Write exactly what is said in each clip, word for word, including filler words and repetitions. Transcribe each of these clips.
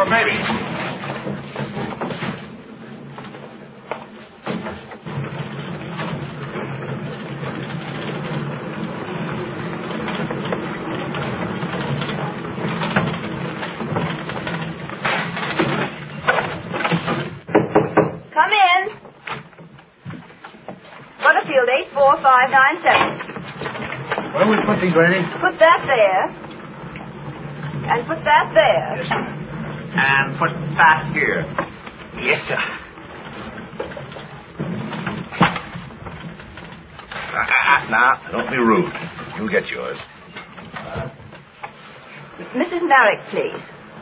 for babies. Come in. Butterfield eight four five nine seven. Where will we put these, lady? Put that there. And put that there. Yes, sir. And put that here. Yes, sir. Uh, now, don't be rude. You'll get yours. Missus Merrick, please.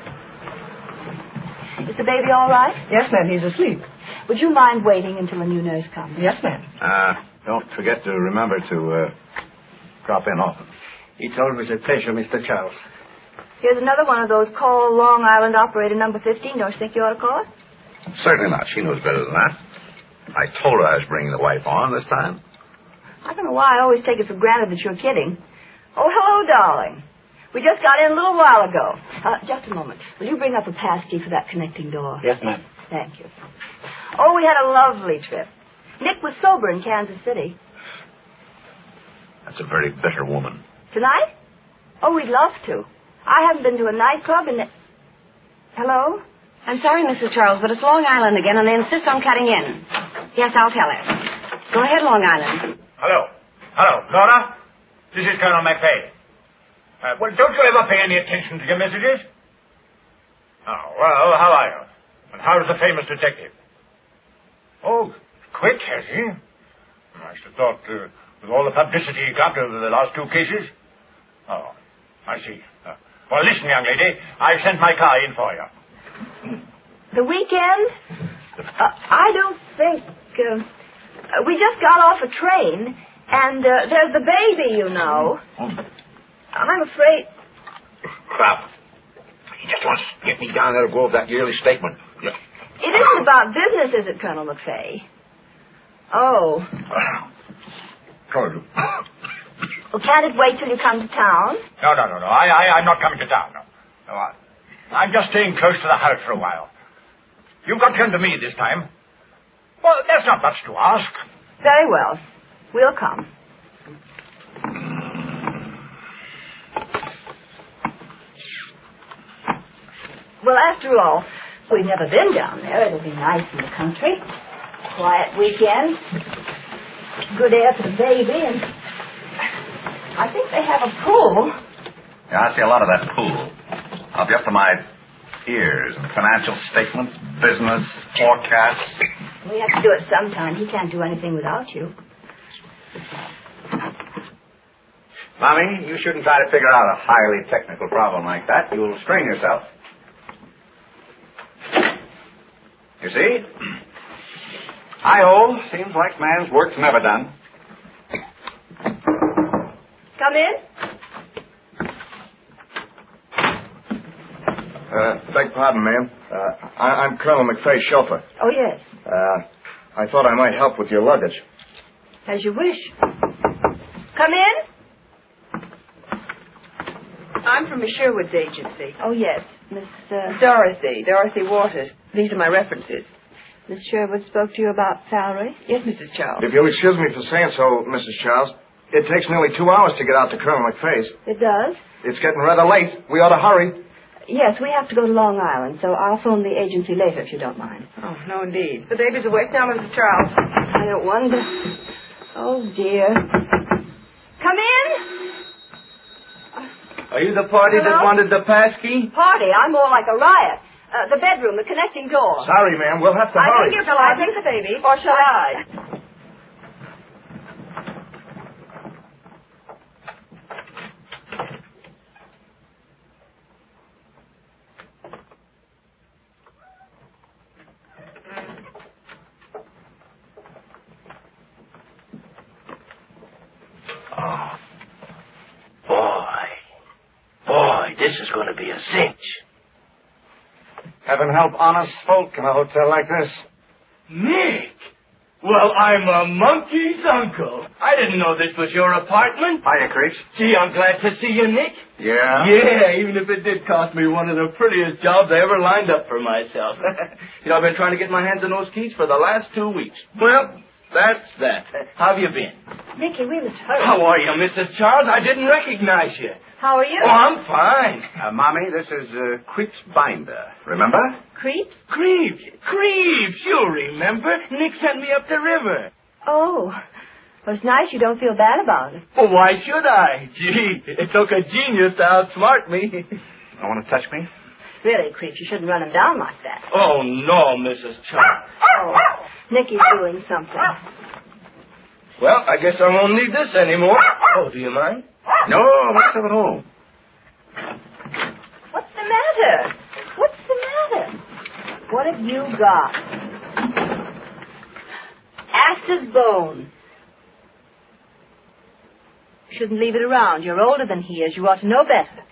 Is the baby all right? Yes, ma'am. He's asleep. Would you mind waiting until the new nurse comes? Yes, ma'am. Uh, don't forget to remember to uh, drop in often. It's always a pleasure, Mister Charles. Here's another one of those call Long Island operator number fifteen. Don't you think you ought to call it? Certainly not. She knows better than that. I told her I was bringing the wife on this time. I don't know why I always take it for granted that you're kidding. Oh, hello, darling. We just got in a little while ago. Uh, just a moment. Will you bring up a passkey for that connecting door? Yes, ma'am. Thank you. Oh, we had a lovely trip. Nick was sober in Kansas City. That's a very bitter woman. Tonight? Oh, we'd love to. I haven't been to a nightclub in... Hello? I'm sorry, Missus Charles, but it's Long Island again, and they insist on cutting in. Yes, I'll tell her. Go ahead, Long Island. Hello. Hello, Laura? This is Colonel McVeigh. Uh, well, don't you ever pay any attention to your messages? Oh, well, how are you? And how's the famous detective? Oh, quit, has he? I should have thought, uh, with all the publicity he got over the last two cases. Oh, I see. Uh, well, listen, young lady, I sent my car in for you. The weekend? Uh, I don't think... Uh, uh, we just got off a train, and uh, there's the baby, you know. I'm afraid... Crap. He just wants to get me down there to go over that yearly statement. It isn't about business, is it, Colonel McVeigh? Oh. Told you. Well, can't it wait till you come to town? No, no, no, no. I, I, I'm not coming to town, no. No, I, I'm just staying close to the house for a while. You've got to come to me this time. Well, there's not much to ask. Very well. We'll come. Well, after all, we've never been down there. It'll be nice in the country. Quiet weekend. Good air for the baby, and I think they have a pool. Yeah, I see a lot of that pool. Up just to my ears. Financial statements, business, forecasts. We have to do it sometime. He can't do anything without you. Mommy, you shouldn't try to figure out a highly technical problem like that. You'll strain yourself. You see? Hi-ho. Seems like man's work's never done. Come in. Uh, beg pardon, ma'am. Uh, I, I'm Colonel McVeigh's chauffeur. Oh, yes. Uh, I thought I might help with your luggage. As you wish. Come in. I'm from Miss Sherwood's agency. Oh, yes. Miss, uh... Dorothy. Dorothy Waters. These are my references. Miss Sherwood spoke to you about salary? Yes, Missus Charles. If you'll excuse me for saying so, Missus Charles, it takes nearly two hours to get out to Colonel McVeigh's. It does? It's getting rather late. We ought to hurry. Yes, we have to go to Long Island, so I'll phone the agency later if you don't mind. Oh, no, indeed. The baby's awake now, Missus Charles. I don't wonder. Oh, dear. Come in. Are you the party Hello? that wanted the passkey? Party? I'm more like a riot. Uh, the bedroom, the connecting door. Sorry, ma'am. We'll have to I hurry. think you're Shall I take the baby? Or shall I? Oh, boy. Boy, this is going to be a cinch. Heaven help honest folk in a hotel like this. Nick! Well, I'm a monkey's uncle. I didn't know this was your apartment. Hiya, Creeps. Gee, I'm glad to see you, Nick. Yeah? Yeah, even if it did cost me one of the prettiest jobs I ever lined up for myself. You know, I've been trying to get my hands on those keys for the last two weeks. Well, that's that. How have you been? Nicky, we must hurry. How are you, Missus Charles? I didn't recognize you. How are you? Oh, I'm fine. Uh, Mommy, this is uh, Creeps Binder. Remember? Creeps? Creeps. Creeps. You remember. Nick sent me up the river. Oh. Well, it's nice you don't feel bad about it. Well, why should I? Gee, it took a genius to outsmart me. You want to touch me? Really, Creeps, you shouldn't run him down like that. Oh, no, Missus Charles. Oh, Nicky's doing something. Well, I guess I won't need this anymore. Oh, do you mind? No, let's have it home. What's the matter? What's the matter? What have you got? Ass's bone. Shouldn't leave it around. You're older than he is. You ought to know better.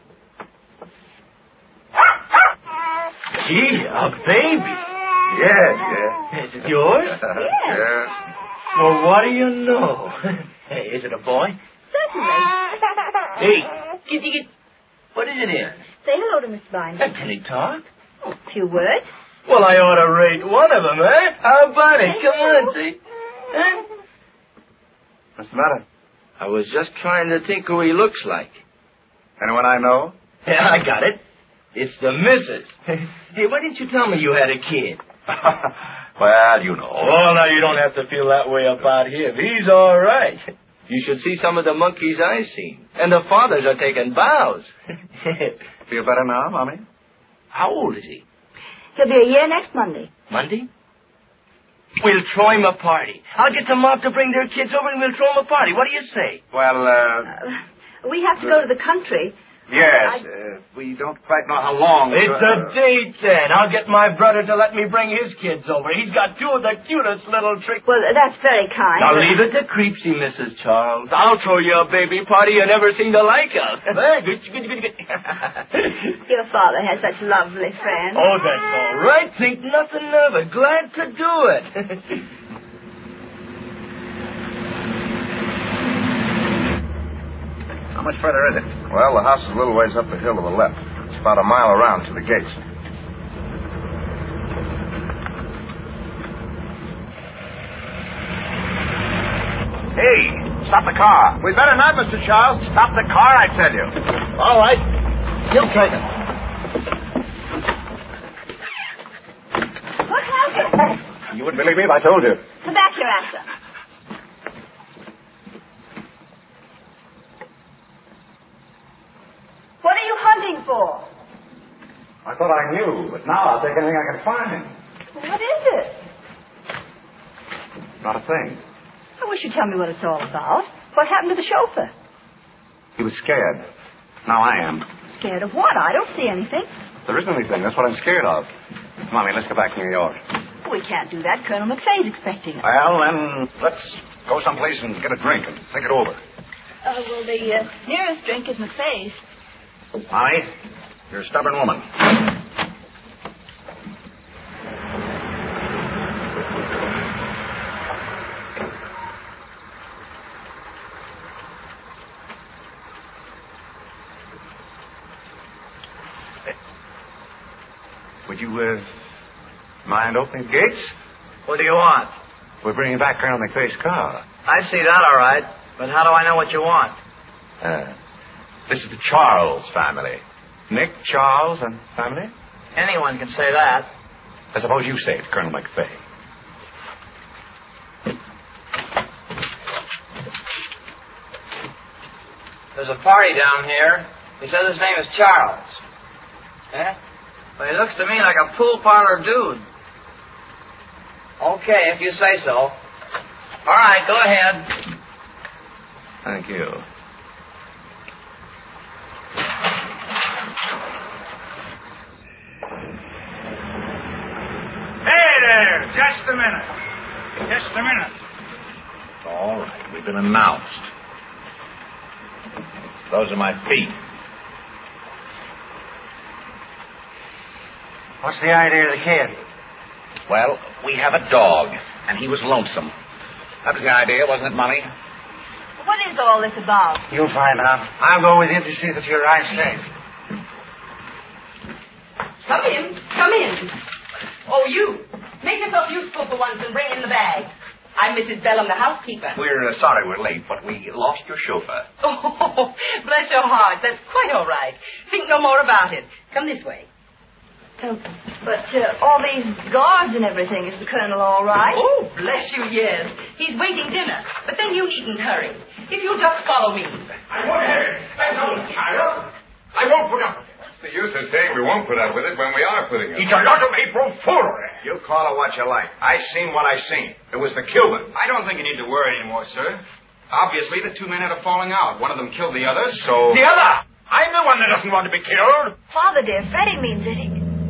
Gee, a baby. Yes, yes. Is it yours? Yes. Well, what do you know? Hey, is it a boy? Certainly. Hey, get, get, what is it in? Say hello to Miss Binder. Can he talk? Oh, a few words. Well, I ought to rate one of them, eh? How about it? Come on, see? Huh? What's the matter? I was just trying to think who he looks like. Anyone I know? Yeah, I got it. It's the missus. Hey, why didn't you tell me you had a kid? Well, you know. Oh, now you don't have to feel that way about him. He's all right. You should see some of the monkeys I've seen. And the fathers are taking bows. Feel better now, Mommy? How old is he? He'll be a year next Monday. Monday? We'll throw him a party. I'll get the mob to bring their kids over and we'll throw him a party. What do you say? Well, uh... Uh, we have to go to the country. Yes, uh, we don't quite know how long. It's uh, a date, then. I'll get my brother to let me bring his kids over. He's got two of the cutest little tricks. Well, that's very kind. Now, leave it to Creepsy, Missus Charles. I'll throw you a baby party you never seen the like of. Eh, good, good, good, good. Your father has such lovely friends. Oh, that's all right. Think nothing of it. Glad to do it. How much further is it? Well, the house is a little ways up the hill to the left. It's about a mile around to the gates. Hey, stop the car. We'd better not, Mister Charles. Stop the car, I tell you. All right. You take it. What happened? You wouldn't believe me if I told you. Come back here, Asa. What are you hunting for? I thought I knew, but now I'll take anything I can find. What is it? Not a thing. I wish you'd tell me what it's all about. What happened to the chauffeur? He was scared. Now I am. Scared of what? I don't see anything. There isn't anything. That's what I'm scared of. Mommy, let's go back to New York. We can't do that. Colonel McFay's expecting us. Well, then, let's go someplace and get a drink and think it over. Uh, well, the uh, nearest drink is McFay's. Mommy, you're a stubborn woman. Would you, uh, mind opening the gates? What do you want? We're bringing back Colonel McFay's car. I see that all right, but how do I know what you want? Uh, this is the Charles family. Nick, Charles, and family? Anyone can say that. I suppose you say it, Colonel McFay. There's a party down here. He says his name is Charles. Eh? Well, he looks to me like a pool parlor dude. Okay, if you say so. All right, go ahead. Thank you. Hey there, just a minute. Just a minute. All right, we've been announced. Those are my feet. What's the idea of the kid? Well, we have a dog, and he was lonesome. That was the idea, wasn't it, Molly? What is all this about? You'll find out. I'll go with you to see that you arrive safe. Come in. Come in. Oh, you. Make yourself useful for once and bring in the bag. I'm Missus Bellum, the housekeeper. We're uh, sorry we're late, but we lost your chauffeur. Oh, bless your heart. That's quite all right. Think no more about it. Come this way. Oh, but uh, all these guards and everything, is the Colonel all right? Oh, bless you, yes. He's waiting dinner. But then you needn't hurry. If you'll just follow me. I won't have it. I don't, child. I won't put up with it. What's the use of saying we won't put up with it when we are putting it? It's a lot of April foolery. You call it what you like. I seen what I seen. It was the Cuban. I don't think you need to worry anymore, sir. Obviously, the two men had a falling out. One of them killed the other, so... The other! I'm the one that doesn't want to be killed. Father, dear, Freddie means that he...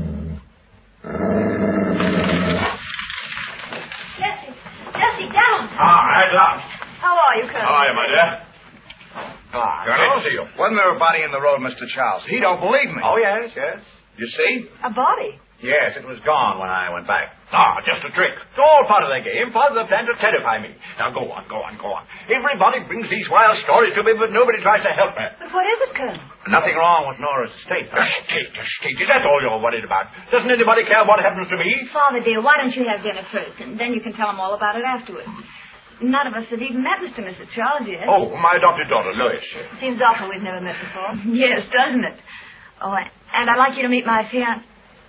Jessie, Jessie, down. Ah, at last. How are you, Colonel? How are you, my dear? Ah, Glad to see you. Wasn't there a body in the road, Mister Charles? He don't believe me. Oh, yes, yes. You see? A body. Yes, it was gone when I went back. Ah, just a trick. It's all part of the game, part of the plan to terrify me. Now, go on, go on, go on. Everybody brings these wild stories to me, but nobody tries to help me. But what is it, Colonel? Nothing wrong with Nora's estate. Estate, estate. Is that all you're worried about? Doesn't anybody care what happens to me? Father, dear, why don't you have dinner first, and then you can tell them all about it afterwards. None of us have even met Mister and Missus Charles yet. Oh, my adopted daughter, Lois. Seems awful we've never met before. Yes, doesn't it? Oh, and I'd like you to meet my fiancé,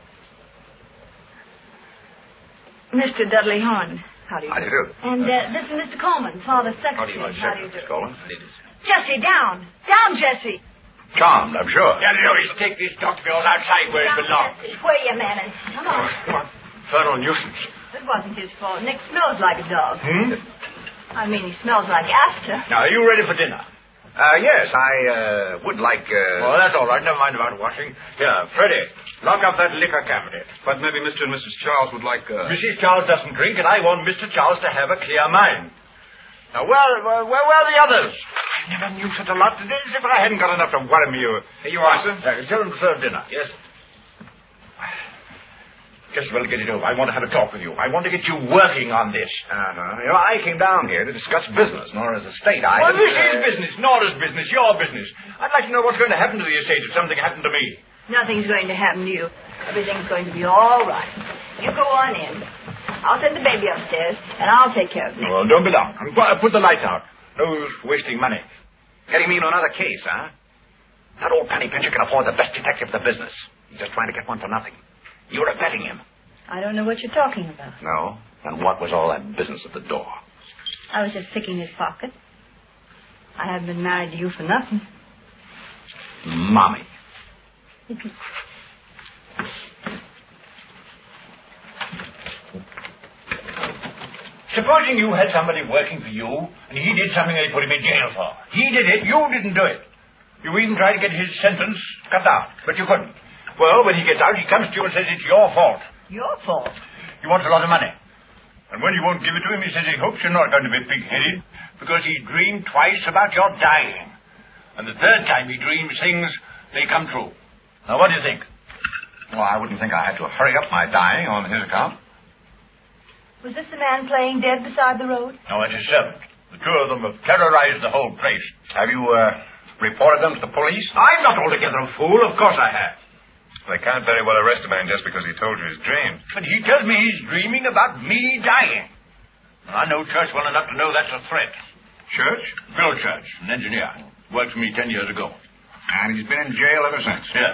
Mister Dudley Horn. How do you do? How do you do? And uh, this is Mister Coleman, Father's How do secretary. you like How do you do? Miss Coleman? Jessie, down. Down, Jessie. Charmed, I'm sure. Yeah, Lois, take this dog of yours outside where it Down, belongs. Jessie. Where are you, man? Come on. Come on. Infernal nuisance. It wasn't his fault. Nick smells like a dog. Hmm? I mean, he smells like after. Now, are you ready for dinner? Uh, yes, I, uh, would like, uh... Oh, that's all right. Never mind about washing. Here, Freddie, lock up that liquor cabinet. But maybe Mister and Missus Charles would like, uh... Missus Charles doesn't drink, and I want Mister Charles to have a clear mind. Now, well, where, where were the others? I never knew such a lot today as if I hadn't got enough to worry me. Here you are, sir. Uh, tell them to serve dinner. Yes. Just well get it over. I want to have a talk with you. I want to get you working on this. Uh-huh. You know, I came down here to discuss business, Nora's estate. I... Well, this uh... is business. Nora's business. Your business. I'd like to know what's going to happen to the estate if something happened to me. Nothing's going to happen to you. Everything's going to be all right. You go on in. I'll send the baby upstairs, and I'll take care of Nick. Well, don't be long. Put the lights out. No use wasting money. Getting me into another case, huh? That old penny pincher can afford the best detective in the business. He's just trying to get one for nothing. You're abetting him. I don't know what you're talking about. No? Then what was all that business at the door? I was just picking his pocket. I haven't been married to you for nothing. Mommy. Supposing you had somebody working for you, and he did something they put him in jail for. He did it, you didn't do it. You even tried to get his sentence cut out, but you couldn't. Well, when he gets out, he comes to you and says it's your fault. Your fault? He wants a lot of money. And when you won't give it to him, he says he hopes you're not going to be big-headed because he dreamed twice about your dying. And the third time he dreams things, they come true. Now, what do you think? Well, I wouldn't think I had to hurry up my dying on his account. Was this the man playing dead beside the road? No, it's his servant. The two of them have terrorized the whole place. Have you, uh, reported them to the police? I'm not altogether a fool. Of course I have. They can't very well arrest a man just because he told you his dream. But he tells me he's dreaming about me dying. I know Church well enough to know that's a threat. Church? Bill Church, an engineer. Worked for me ten years ago. And he's been in jail ever since? Yes.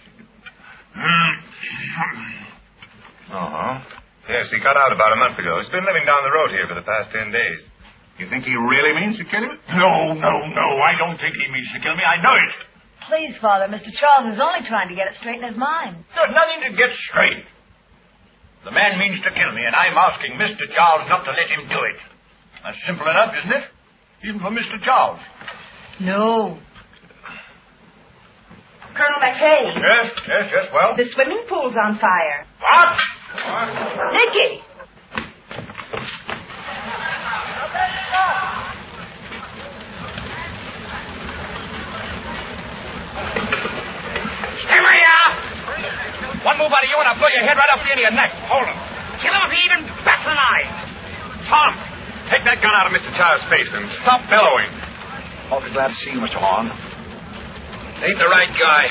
Uh-huh. Yes, he got out about a month ago. He's been living down the road here for the past ten days. You think he really means to kill you? No, no, no. I don't think he means to kill me. I know it. Please, Father, Mister Charles is only trying to get it straight in his mind. There's nothing to get straight. The man means to kill me, and I'm asking Mister Charles not to let him do it. That's simple enough, isn't it? Even for Mister Charles. No. Colonel McKay. Yes, yes, yes, well? The swimming pool's on fire. What? Nicky! Stay where you are! One move out of you and I'll blow your head right off the end of your neck. Hold him. Kill him if he even bats an eye. Tom, Take that gun out of Mister Child's face and stop bellowing. Awfully glad to see you, Mister Long. Ain't the right guy.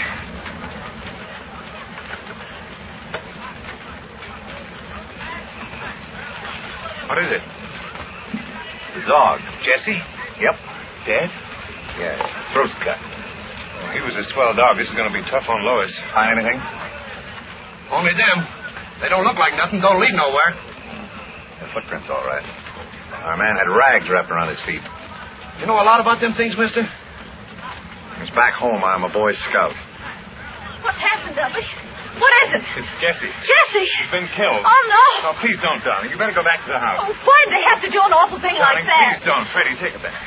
What is it? The dog. Jesse? Yep. Dead? Yeah. Throat's cut. Well, he was a swell dog. This is going to be tough on Lois. Find anything? Only them. They don't look like nothing. Don't lead nowhere. The footprints, all right. Our man had rags wrapped around his feet. You know a lot about them things, mister? He's back home. I'm a Boy Scout. What's happened, Dudley? What is it? It's Jesse. Jesse! He's been killed. Oh, no. Oh, please don't, darling. You better go back to the house. Oh, why did they have to do an awful thing Darling, like that? please don't. Freddie, take it back.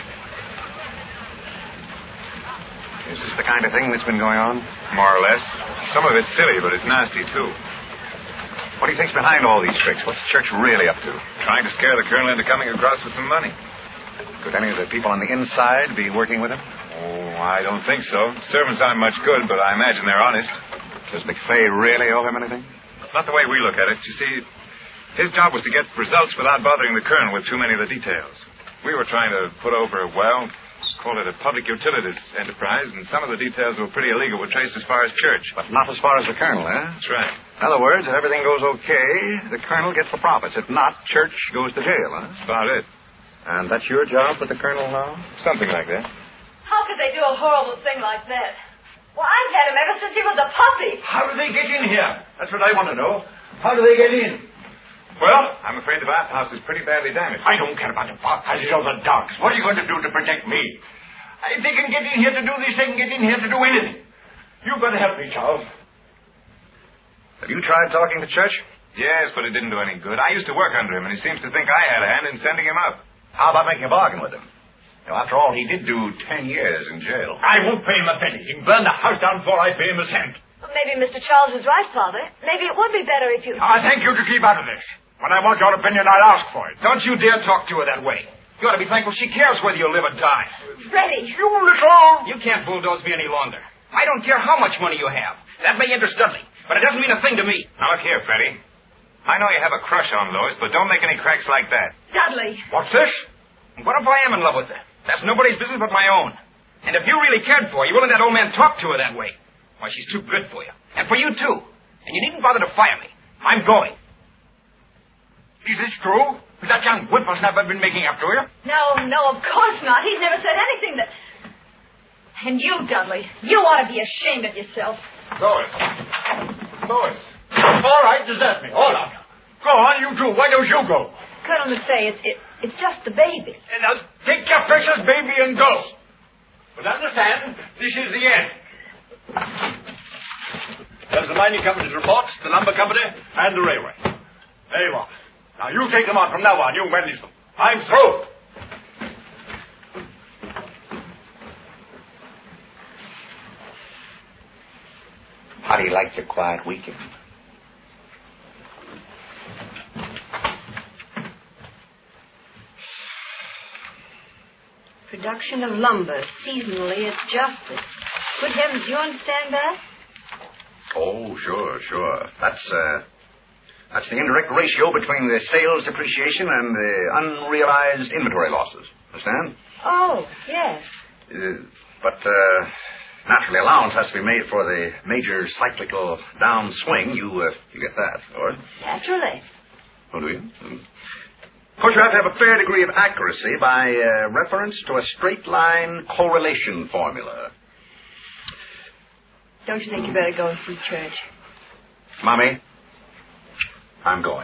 Is this the kind of thing that's been going on? More or less. Some of it's silly, but it's nasty, too. What do you think's behind all these tricks? What's the church really up to? Trying to scare the colonel into coming across with some money. Could any of the people on the inside be working with him? Oh, I don't think so. Servants aren't much good, but I imagine they're honest. Does McFay really owe him anything? Not the way we look at it. You see, his job was to get results without bothering the colonel with too many of the details. We were trying to put over, well, call it a public utilities enterprise, and some of the details were pretty illegal were traced as far as church. But not as far as the colonel, eh? That's right. In other words, if everything goes okay, the colonel gets the profits. If not, church goes to jail, huh? That's about it. And that's your job with the colonel now? Something like that. How could they do a horrible thing like that? Well, I've had him ever since he was a puppy. How do they get in here? That's what I want to know. How do they get in? Well, I'm afraid the bathhouse is pretty badly damaged. I don't care about the bathhouses or the dogs. What are you going to do to protect me? If they can get in here to do this, they can get in here to do anything. You better help me, Charles. Have you tried talking to church? Yes, but it didn't do any good. I used to work under him, and he seems to think I had a hand in sending him up. How about making a bargain with him? You know, after all, he did do ten years in jail. I won't pay him a penny. He can burn the house down before I pay him a cent. Well, maybe Mister Charles is right, Father. Maybe it would be better if you... I thank you to keep out of this. When I want your opinion, I'll ask for it. Don't you dare talk to her that way. You ought to be thankful she cares whether you live or die. Freddie! You little... You can't bulldoze me any longer. I don't care how much money you have. That may interest Dudley, but it doesn't mean a thing to me. Now, look here, Freddie. I know you have a crush on Lois, but don't make any cracks like that. Dudley! What's this? What if I am in love with her? That's nobody's business but my own. And if you really cared for her, you wouldn't let that old man talk to her that way. Why, she's too good for you. And for you, too. And you needn't bother to fire me. I'm going. Is this true? Has that young whippersnapper been making up to you? No, no, of course not. He's never said anything that... And you, Dudley, you ought to be ashamed of yourself. Lois. Lois. All right, desert me. All right. Go on, you two. Why don't you go? Colonel McFay, it's, it, it's just the baby. And now take your precious baby and go. But understand, this is the end. There's the mining company's reports, the lumber company, and the railway. There you are. Now you take them on from now on. You manage them. I'm through. How do you like your quiet weekend? Production of lumber seasonally adjusted. Good heavens, do you understand that? Oh, sure, sure. That's, uh, that's the indirect ratio between the sales depreciation and the unrealized inventory losses. Understand? Oh, yes. Uh, but, uh, naturally, allowance has to be made for the major cyclical downswing. You, uh, you get that, of course. Naturally. Oh, do you? Mm. Of course, you have to have a fair degree of accuracy by uh, reference to a straight line correlation formula. Don't you think you better go and see church? Mommy, I'm going.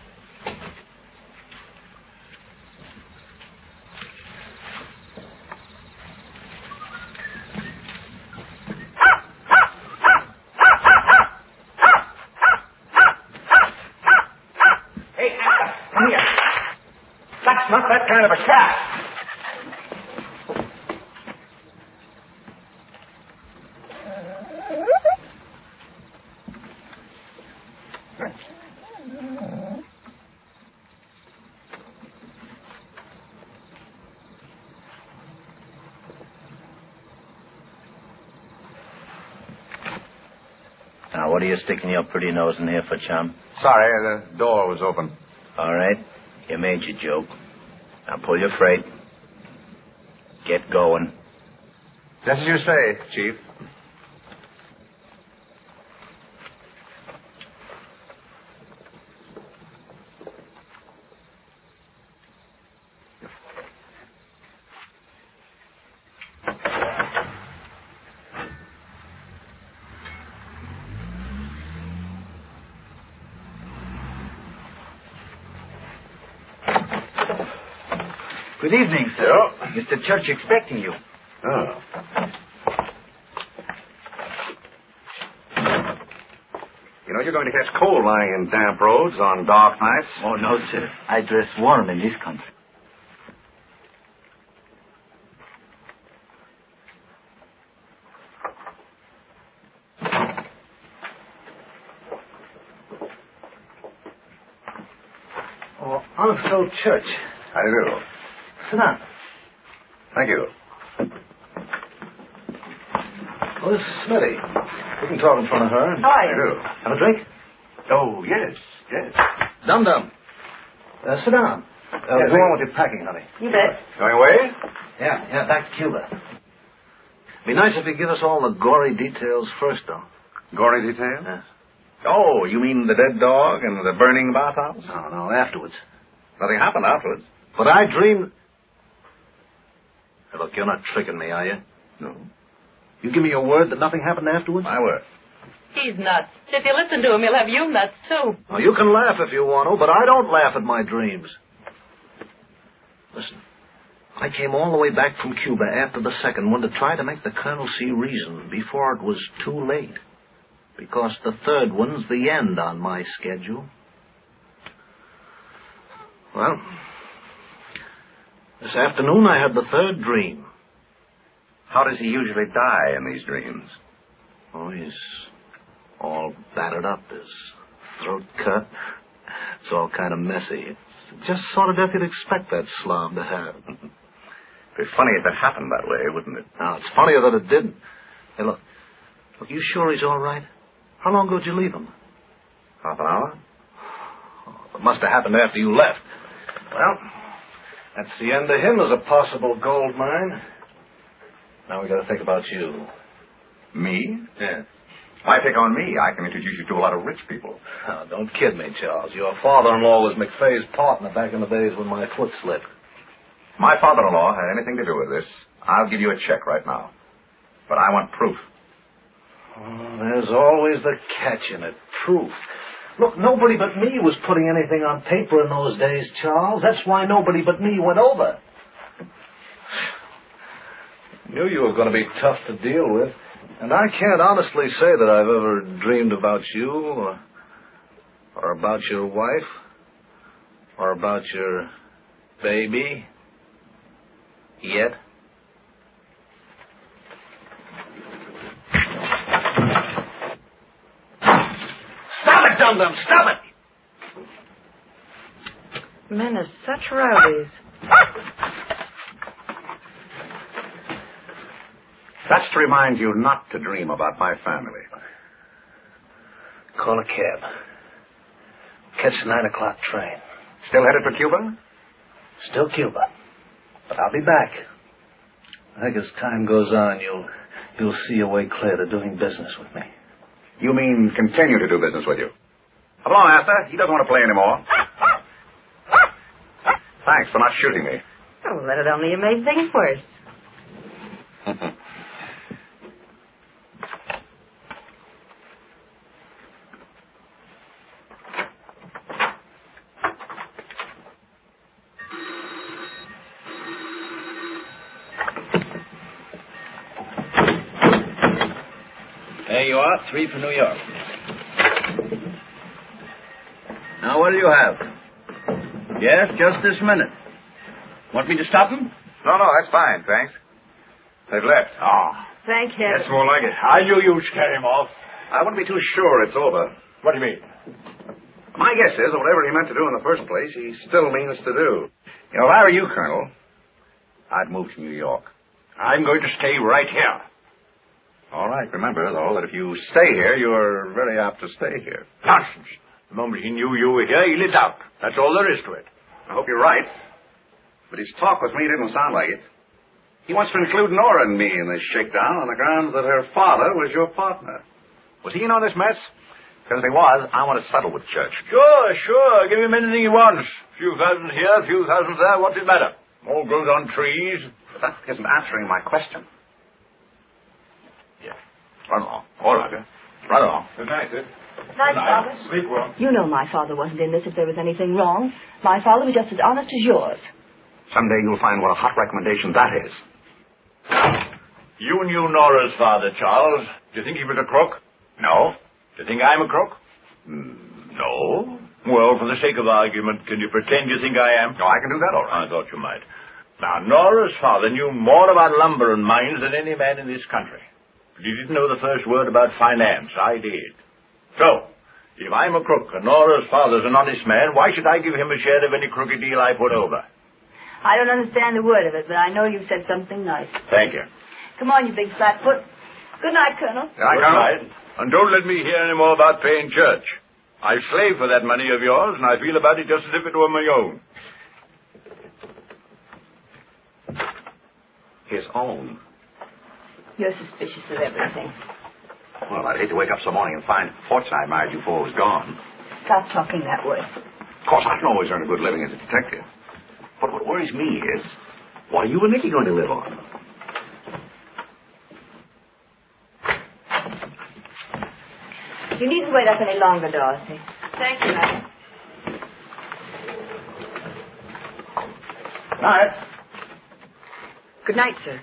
Hey, Anna, come here. That's not that kind of a cat. Now, what are you sticking your pretty nose in here for, chum? Sorry, the door was open. All right. You made your joke. Now pull your freight. Get going. Just as you say, Chief. Good evening, sir. Yeah. Mister Church expecting you. Oh. You know, you're going to catch cold lying in damp roads on dark nights. Oh, no, sir. I dress warm in this country. Oh, Uncle Church. How do you do? Sit down. Thank you. Oh, this is Smitty. You can talk in front of her. How are I you? do. Have a drink? Oh, yes, yes. Dum-dum. Uh, sit down. Uh, Yes, go I- on with your packing, honey. You bet. Going away? Yeah, yeah, back to Cuba. Be nice if you give us all the gory details first, though. Gory detail? Yes. Oh, you mean the dead dog and the burning bathhouse? No, no, afterwards. Nothing happened afterwards. But I dreamed... Hey, look, you're not tricking me, are you? No. You give me your word that nothing happened afterwards? My word. He's nuts. If you listen to him, he'll have you nuts, too. Well, you can laugh if you want to, but I don't laugh at my dreams. Listen, I came all the way back from Cuba after the second one to try to make the Colonel see reason before it was too late. Because the third one's the end on my schedule. Well, this afternoon I had the third dream. How does he usually die in these dreams? Oh, he's all battered up, his throat cut. It's all kind of messy. It's just sort of death you'd expect that slob to have. It'd be funny if it happened that way, wouldn't it? Now, it's funnier that it didn't. Hey, look. Look, you sure he's all right? How long ago did you leave him? Half an hour? Oh, it must have happened after you left. Well, that's the end of him as a possible gold mine. Now we got to think about you. Me? Yes. Why pick on me? I can introduce you to a lot of rich people. Oh, don't kid me, Charles. Your father-in-law was McFay's partner back in the days when my foot slipped. My father-in-law had anything to do with this. I'll give you a check right now. But I want proof. Oh, there's always the catch in it. Proof. Look, nobody but me was putting anything on paper in those days, Charles. That's why nobody but me went over. Knew you were going to be tough to deal with. And I can't honestly say that I've ever dreamed about you, or, or about your wife, or about your baby. Yet. Stop it, dum-dum! Stop it! Men are such rowdies. That's to remind you not to dream about my family. Call a cab. Catch the nine o'clock train. Still headed for Cuba? Still Cuba. But I'll be back. I think as time goes on, you'll you'll see your way clear to doing business with me. You mean continue to do business with you? Come along, Asta. He doesn't want to play anymore. Thanks for not shooting me. Oh, that had only made things worse. There you are, three for New York. Now, what do you have? Yes, just this minute. Want me to stop them? No, no, that's fine, thanks. They've left. Oh, Thank heaven. that's more like it. I knew you'd scare him off. I wouldn't be too sure it's over. What do you mean? My guess is whatever he meant to do in the first place, he still means to do. You know, if I were you, Colonel, I'd move to New York. I'm going to stay right here. All right. Remember, though, that if you stay here, you're very apt to stay here. Nonsense. The moment he knew you were here, he lit out. That's all there is to it. I hope you're right. But his talk with me didn't sound like it. He wants to include Nora and me in this shakedown on the grounds that her father was your partner. Was he in on this mess? Because if he was, I want to settle with Church. Sure, sure. Give him anything he wants. A few thousand here, a few thousand there. What's it matter? All grows on trees. But that isn't answering my question. Yeah. Run along. All right, sir. Run along. Good night, sir. Night, Father. Sleep well. You know my father wasn't in this if there was anything wrong. My father was just as honest as yours. Someday you'll find what a hot recommendation that is. You knew Nora's father, Charles. Do you think he was a crook? No. Do you think I'm a crook? Mm, no. Well, for the sake of argument, can you pretend you think I am? No, I can do that all right. I thought you might. Now, Nora's father knew more about lumber and mines than any man in this country. But he didn't know the first word about finance. I did. So, if I'm a crook and Nora's father's an honest man, why should I give him a share of any crooked deal I put over? I don't understand a word of it, but I know you said something nice. Thank you. Come on, you big flatfoot. Good night, Colonel. Good night. And don't let me hear any more about paying church. I slave for that money of yours, and I feel about it just as if it were my own. His own? You're suspicious of everything. Well, I'd hate to wake up some morning and find Fortune I married you for was gone. Stop talking that way. Of course, I can always earn a good living as a detective. But what worries me is, what are you and Nicky going to live on? You needn't wait up any longer, Dorothy. Thank you, Madam. Night. Good night, sir.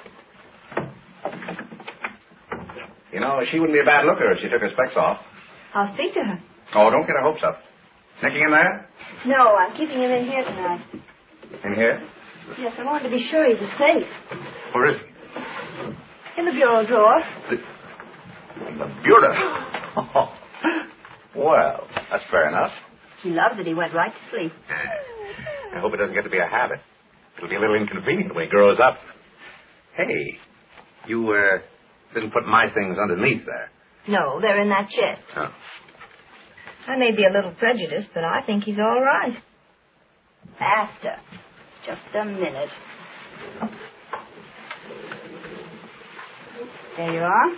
You know, she wouldn't be a bad looker if she took her specs off. I'll speak to her. Oh, don't get her hopes up. Nicky in there? No, I'm keeping him in here tonight. In here? Yes, I wanted to be sure he was safe. Where is he? In the bureau drawer. The, the bureau? Oh, well, that's fair enough. He loves it. He went right to sleep. I hope it doesn't get to be a habit. It'll be a little inconvenient when he grows up. Hey, you, uh, didn't put my things underneath there. No, they're in that chest. Oh. I may be a little prejudiced, but I think he's all right. Faster. Just a minute. There you are.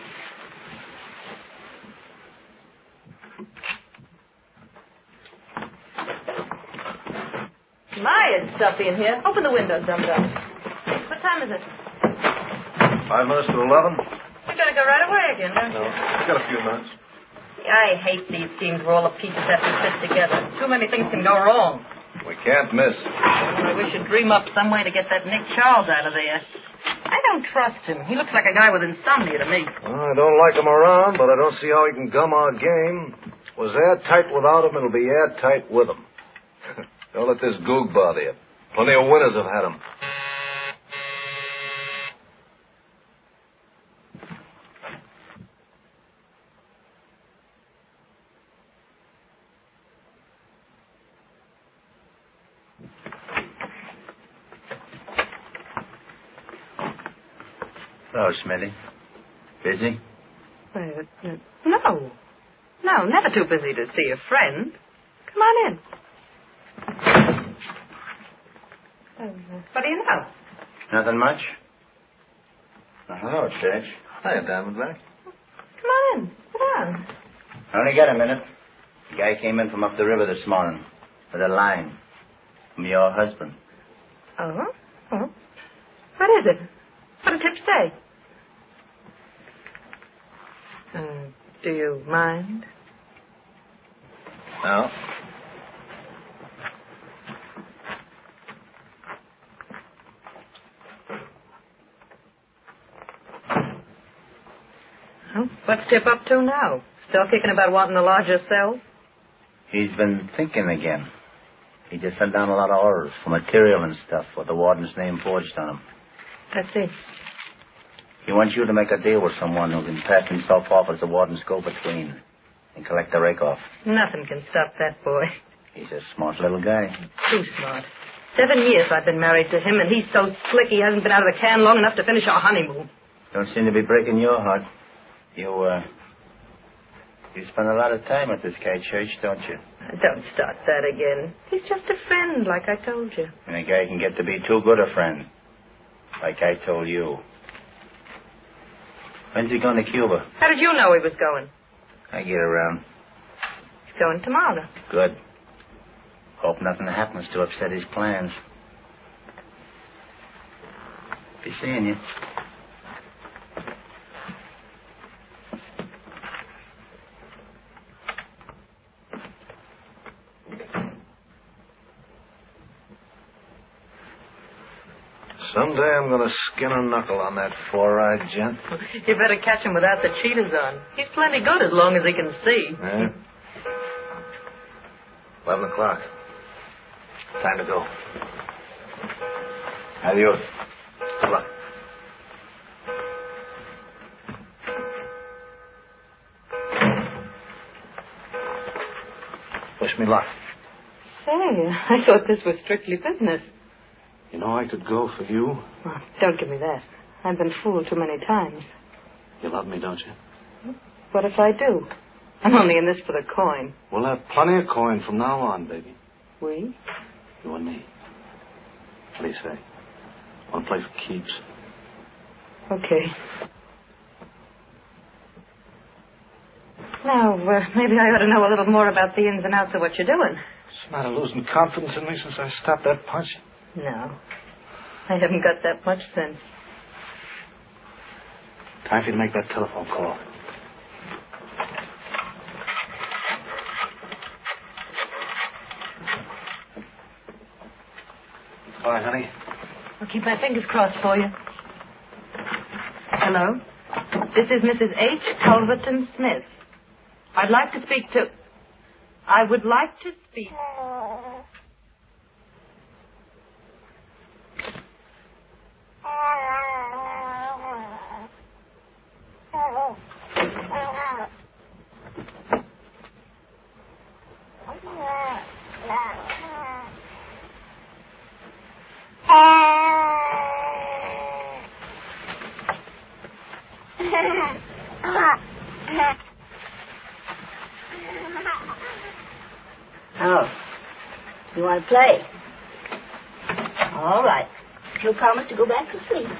My, it's stuffy in here. Open the window, Dum-Dum. What time is it? Five minutes to eleven. You're going to go right away again, don't you? No, we've got a few minutes. I hate these scenes where all the pieces have to fit together. Too many things can go wrong. We can't miss. I wish you'd dream up some way to get that Nick Charles out of there. I don't trust him. He looks like a guy with insomnia to me. Well, I don't like him around, but I don't see how he can gum our game. Was airtight without him, it'll be airtight with him. Don't let this goog bother you. Plenty of winners have had him. Hello, Smitty. Busy? Uh, uh, no. No, never too busy to see a friend. Come on in. Uh, what do you know? Nothing much? Oh, hello, Church. Hiya, Diamondback. Come on in. Sit down. I only got a minute. The guy came in from up the river this morning with a line from your husband. Oh? Oh. What is it? What did Tip say? Uh, do you mind? No. Well, what's Tip up to now? Still kicking about wanting a larger cell? He's been thinking again. He just sent down a lot of orders for material and stuff with the warden's name forged on them. That's it. He wants you to make a deal with someone who can pass himself off as the warden's go-between and collect the rake off. Nothing can stop that boy. He's a smart little guy. Too smart. Seven years I've been married to him, and he's so slick he hasn't been out of the can long enough to finish our honeymoon. Don't seem to be breaking your heart. You, uh... You spend a lot of time at this guy church, don't you? Don't start that again. He's just a friend, like I told you. And a guy can get to be too good a friend, like I told you. When's he going to Cuba? How did you know he was going? I get around. He's going tomorrow. Good. Hope nothing happens to upset his plans. Be seeing you. Someday I'm going to skin a knuckle on that four-eyed gent. You better catch him without the cheaters on. He's plenty good as long as he can see. Eh? Eleven o'clock. Time to go. Adios. Good luck. Wish me luck. Say, I thought this was strictly business. You know I could go for you. Oh, don't give me that. I've been fooled too many times. You love me, don't you? What if I do? I'm only in this for the coin. We'll have plenty of coin from now on, baby. We? You and me. What do you say? Want to play for keeps? Okay. Now, uh, maybe I ought to know a little more about the ins and outs of what you're doing. What's the matter, losing confidence in me since I stopped that punch? No. I haven't got that much sense. Time for you to make that telephone call. Bye, honey. I'll keep my fingers crossed for you. Hello? This is Missus H. Culverton Smith. I'd like to speak to... I would like to speak... Oh, you want to play? All right. You'll promise to go back to sleep.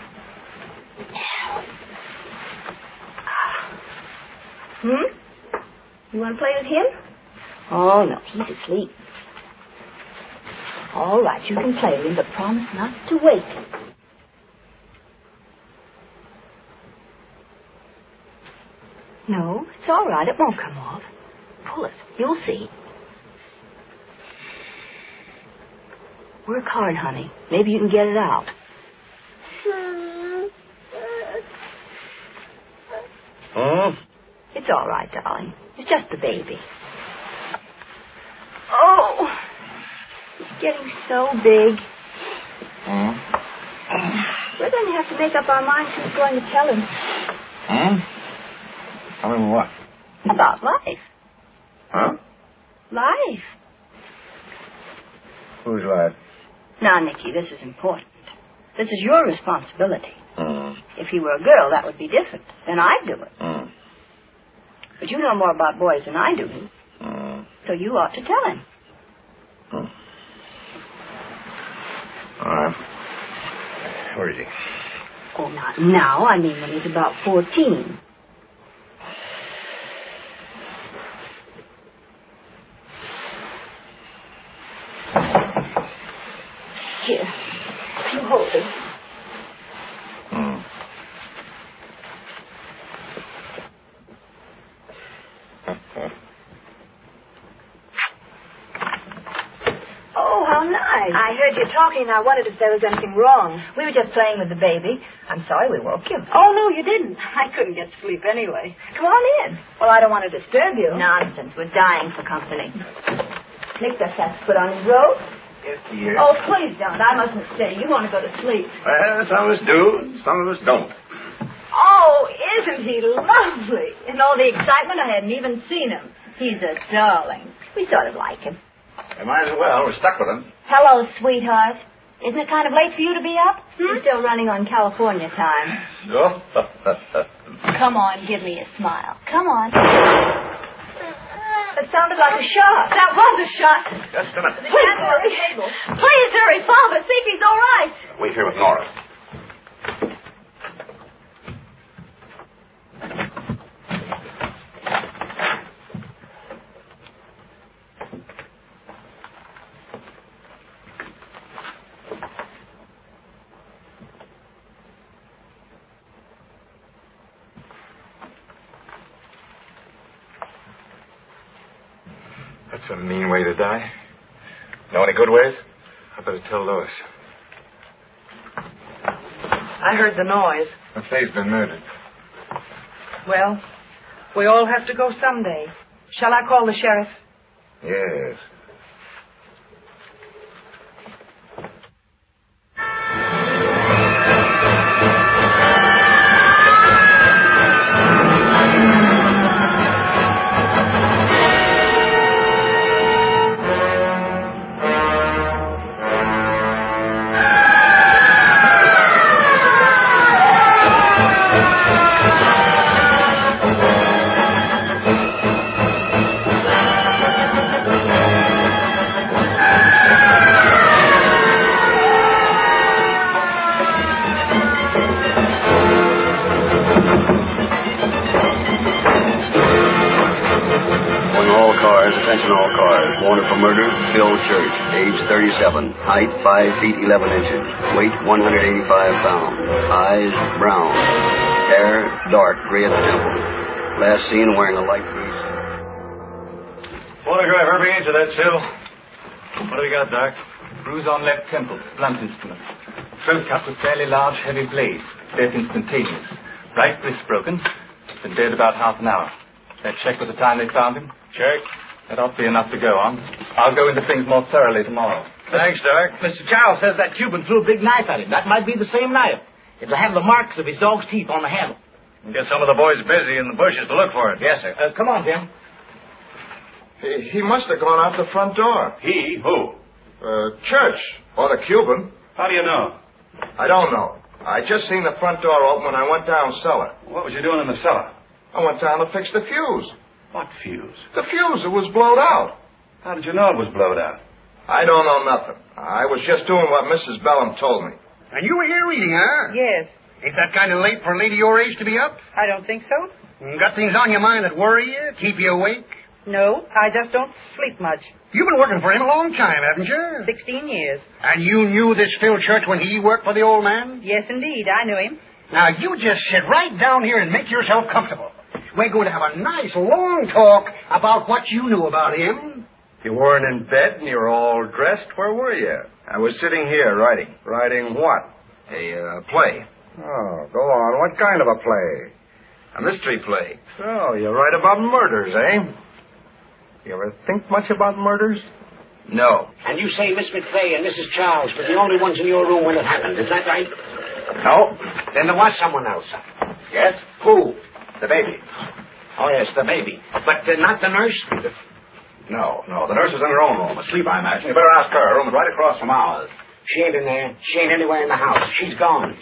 Hmm? You want to play with him? Oh, no, he's asleep. All right, you can play with him, but promise not to wake. No, it's all right. It won't come off. Pull it. You'll see. Work hard, honey. Maybe you can get it out. Hmm? It's all right, darling. It's just the baby. Oh, it's getting so big. Hmm? We're going to have to make up our minds who's going to tell him. Hmm? Tell him what? About life. Huh? Life. Who's life? Now, Nicky, this is important. This is your responsibility. Hmm. If he were a girl, that would be different. Then I'd do it. Hmm. But you know more about boys than I do. Hmm. So you ought to tell him. Hmm. All right. Where is he? Oh, not now. I mean when he's about fourteen. Here. You hold him. Hmm. Oh, how nice. I heard you talking and I wondered if there was anything wrong. We were just playing with the baby. I'm sorry we woke you. Oh, no, you didn't. I couldn't get sleep anyway. Come on in. Well, I don't want to disturb you. Nonsense. We're dying for company. Nick just has to put on his robe. Yes, dear. Oh, please don't. I mustn't stay. You want to go to sleep. Well, some of us do, some of us don't. Oh, isn't he lovely? In all the excitement, I hadn't even seen him. He's a darling. We sort of like him. We might as well. We're stuck with him. Hello, sweetheart. Isn't it kind of late for you to be up? Hmm? You're still running on California time. Oh. Come on, give me a smile. Come on. sounded like a shot. That was a shot. Just a minute. The candle on the table. Please hurry, Father. See if he's all right. Wait here with Nora. That's a mean way to die. Know any good ways? I better tell Lois. I heard the noise. McFay's been murdered. Well, we all have to go someday. Shall I call the sheriff? Yes. thirty-seven, height five feet eleven inches, weight one hundred eighty-five pounds, eyes brown, hair dark, gray at the temples. Last seen wearing a light blue suit. Photograph every inch of that sill. What do we got, Doc? Bruise on left temple, blunt instrument. Throat cut with fairly large, heavy blade. Death instantaneous. Right wrist broken. Been dead about half an hour. That check with the time they found him? Check. That ought to be enough to go on. I'll go into things more thoroughly tomorrow. Thanks, Doc. Mister Charles says that Cuban threw a big knife at him. That might be the same knife. It'll have the marks of his dog's teeth on the handle. Get some of the boys busy in the bushes to look for it. Yes, sir. Uh, come on, Jim. He, he must have gone out the front door. He? Who? Uh, Church. Or the Cuban. How do you know? I don't know. I just seen the front door open when I went down cellar. What was you doing in the cellar? I went down to fix the fuse. What fuse? The fuse. It was blowed out. How did you know it was blowed out? I don't know nothing. I was just doing what Missus Bellum told me. And you were here reading, huh? Yes. Ain't that kind of late for a lady your age to be up? I don't think so. Got things on your mind that worry you, keep you awake? No, I just don't sleep much. You've been working for him a long time, haven't you? Sixteen years. And you knew this Phil Church when he worked for the old man? Yes, indeed. I knew him. Now, you just sit right down here and make yourself comfortable. We're going to have a nice, long talk about what you knew about him. You weren't in bed and you were all dressed. Where were you? I was sitting here writing. Writing what? A uh, play. Oh, go on. What kind of a play? A mystery play. So, you write about murders, eh? You ever think much about murders? No. And you say Miss McFay and Missus Charles were the only ones in your room when it happened. Is that right? No. Then there was someone else. Yes? Who? The baby. Oh, yes, the baby. But uh, not the nurse? No, no. The nurse is in her own room. Asleep, I imagine. You better ask her. Her room is right across from ours. She ain't in there. She ain't anywhere in the house. She's gone.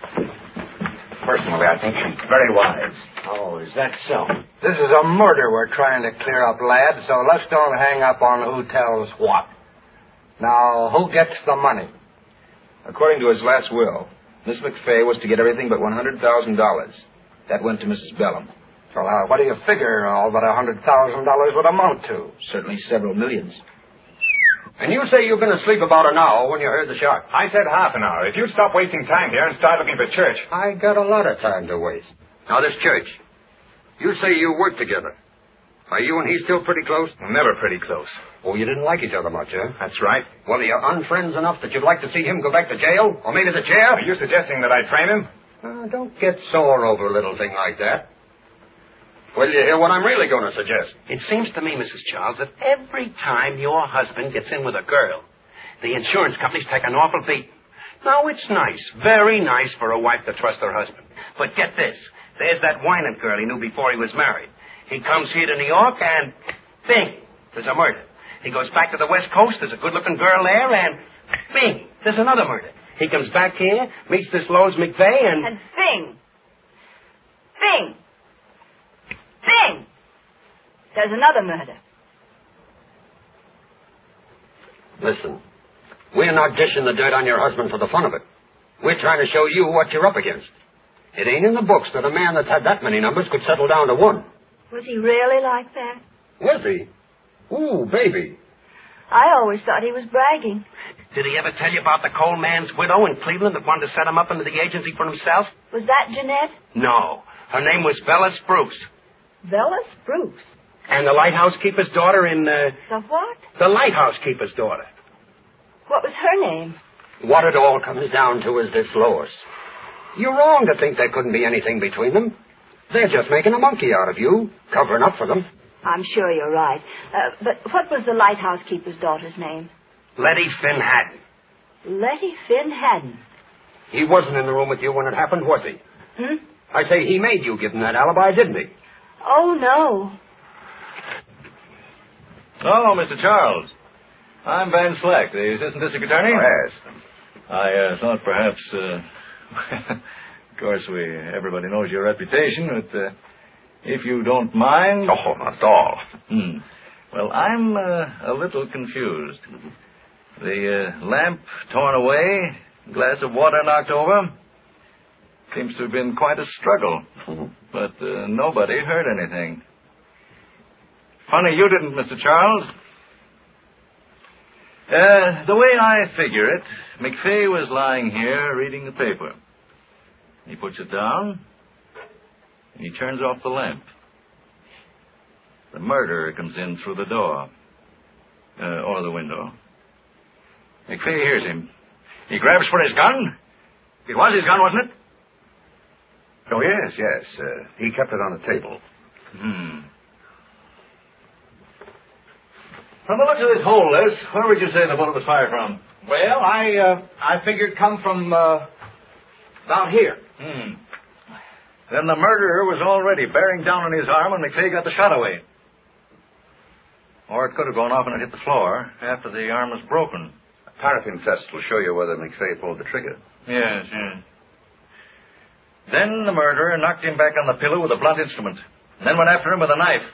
Personally, I think she's very wise. Oh, is that so? This is a murder we're trying to clear up, lad, so let's don't hang up on who tells what. Now, who gets the money? According to his last will, Miss McFay was to get everything but one hundred thousand dollars. That went to Missus Bellum. So uh, what do you figure all that one hundred thousand dollars would amount to? Certainly several millions. And you say you've been asleep about an hour when you heard the shot. I said half an hour. If you'd stop wasting time here and start looking for Church. I got a lot of time to waste. Now, this Church, you say you work together. Are you and he still pretty close? Well, never pretty close. Oh, you didn't like each other much, huh? That's right. Well, are you unfriends enough that you'd like to see him go back to jail? Or maybe the chair? Are you suggesting that I frame him? Uh, don't get sore over a little thing like that. Well, you hear what I'm really going to suggest. It seems to me, Missus Charles, that every time your husband gets in with a girl, the insurance companies take an awful beat. Now, it's nice, very nice for a wife to trust her husband. But get this. There's that Wynant girl he knew before he was married. He comes here to New York and, bing, there's a murder. He goes back to the West Coast, there's a good-looking girl there, and, bing, there's another murder. He comes back here, meets this Lois McVeigh, and... And bing. Bing. Bing. There's another murder. Listen, we're not dishing the dirt on your husband for the fun of it. We're trying to show you what you're up against. It ain't in the books that a man that's had that many numbers could settle down to one. Was he really like that? Was he? Ooh, baby. I always thought he was bragging. Did he ever tell you about the coal man's widow in Cleveland that wanted to set him up into the agency for himself? Was that Jeanette? No. Her name was Bella Spruce. Bella Spruce? And the lighthouse keeper's daughter in, uh... The what? The lighthouse keeper's daughter. What was her name? What it all comes down to is this, Lois. You're wrong to think there couldn't be anything between them. They're just making a monkey out of you, covering up for them. I'm sure you're right. Uh, but what was the lighthouse keeper's daughter's name? Letty Finn Haddon. Letty Finn Haddon. He wasn't in the room with you when it happened, was he? Hmm? I say he made you give him that alibi, didn't he? Oh, no. Oh, Mister Charles. I'm Van Slack, the Assistant District Attorney. Oh, yes. I uh, thought perhaps, uh, of course, we everybody knows your reputation, but uh, if you don't mind... Oh, not at all. Hmm. Well, I'm uh, a little confused. The uh, lamp torn away, glass of water knocked over. Seems to have been quite a struggle. Mm-hmm. But uh, nobody heard anything. Funny you didn't, Mister Charles. Uh, the way I figure it, McFay was lying here reading the paper. He puts it down, and he turns off the lamp. The murderer comes in through the door, uh, or the window. McFay hears him. He grabs for his gun. It was his gun, wasn't it? Oh, yes, yes. Uh, he kept it on the table. Hmm. From the looks of this hole, Les, where would you say the bullet was fired from? Well, I, uh, I figured come from, uh, down here. Hmm. Then the murderer was already bearing down on his arm when McFay got the shot away. Or it could have gone off and it hit the floor after the arm was broken. A paraffin test will show you whether McFay pulled the trigger. Yes, yes. Then the murderer knocked him back on the pillow with a blunt instrument, and then went after him with a knife.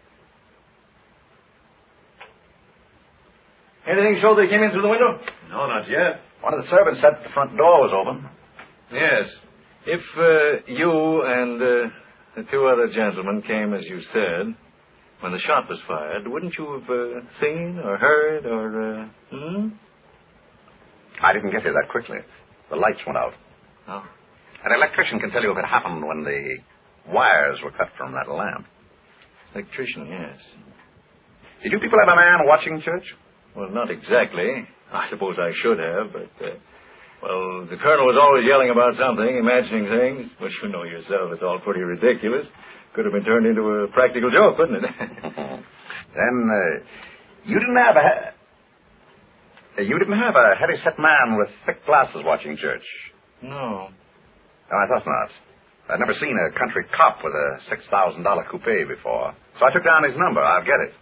Anything show they came in through the window? No, not yet. One of the servants said the front door was open. Yes. If uh, you and uh, the two other gentlemen came, as you said, when the shot was fired, wouldn't you have uh, seen or heard or... Uh, hmm? I didn't get here that quickly. The lights went out. Oh. An electrician can tell you if it happened when the wires were cut from that lamp. Electrician, yes. Did you people have a man watching church? Well, not exactly. I suppose I should have, but, uh, well, the colonel was always yelling about something, imagining things. But you know yourself, it's all pretty ridiculous. Could have been turned into a practical joke, couldn't it? Then, uh, you didn't have a... You didn't have a heavy-set man with thick glasses watching church? No. No, I thought not. I'd never seen a country cop with a six thousand dollars coupe before. So I took down his number. I'll get it.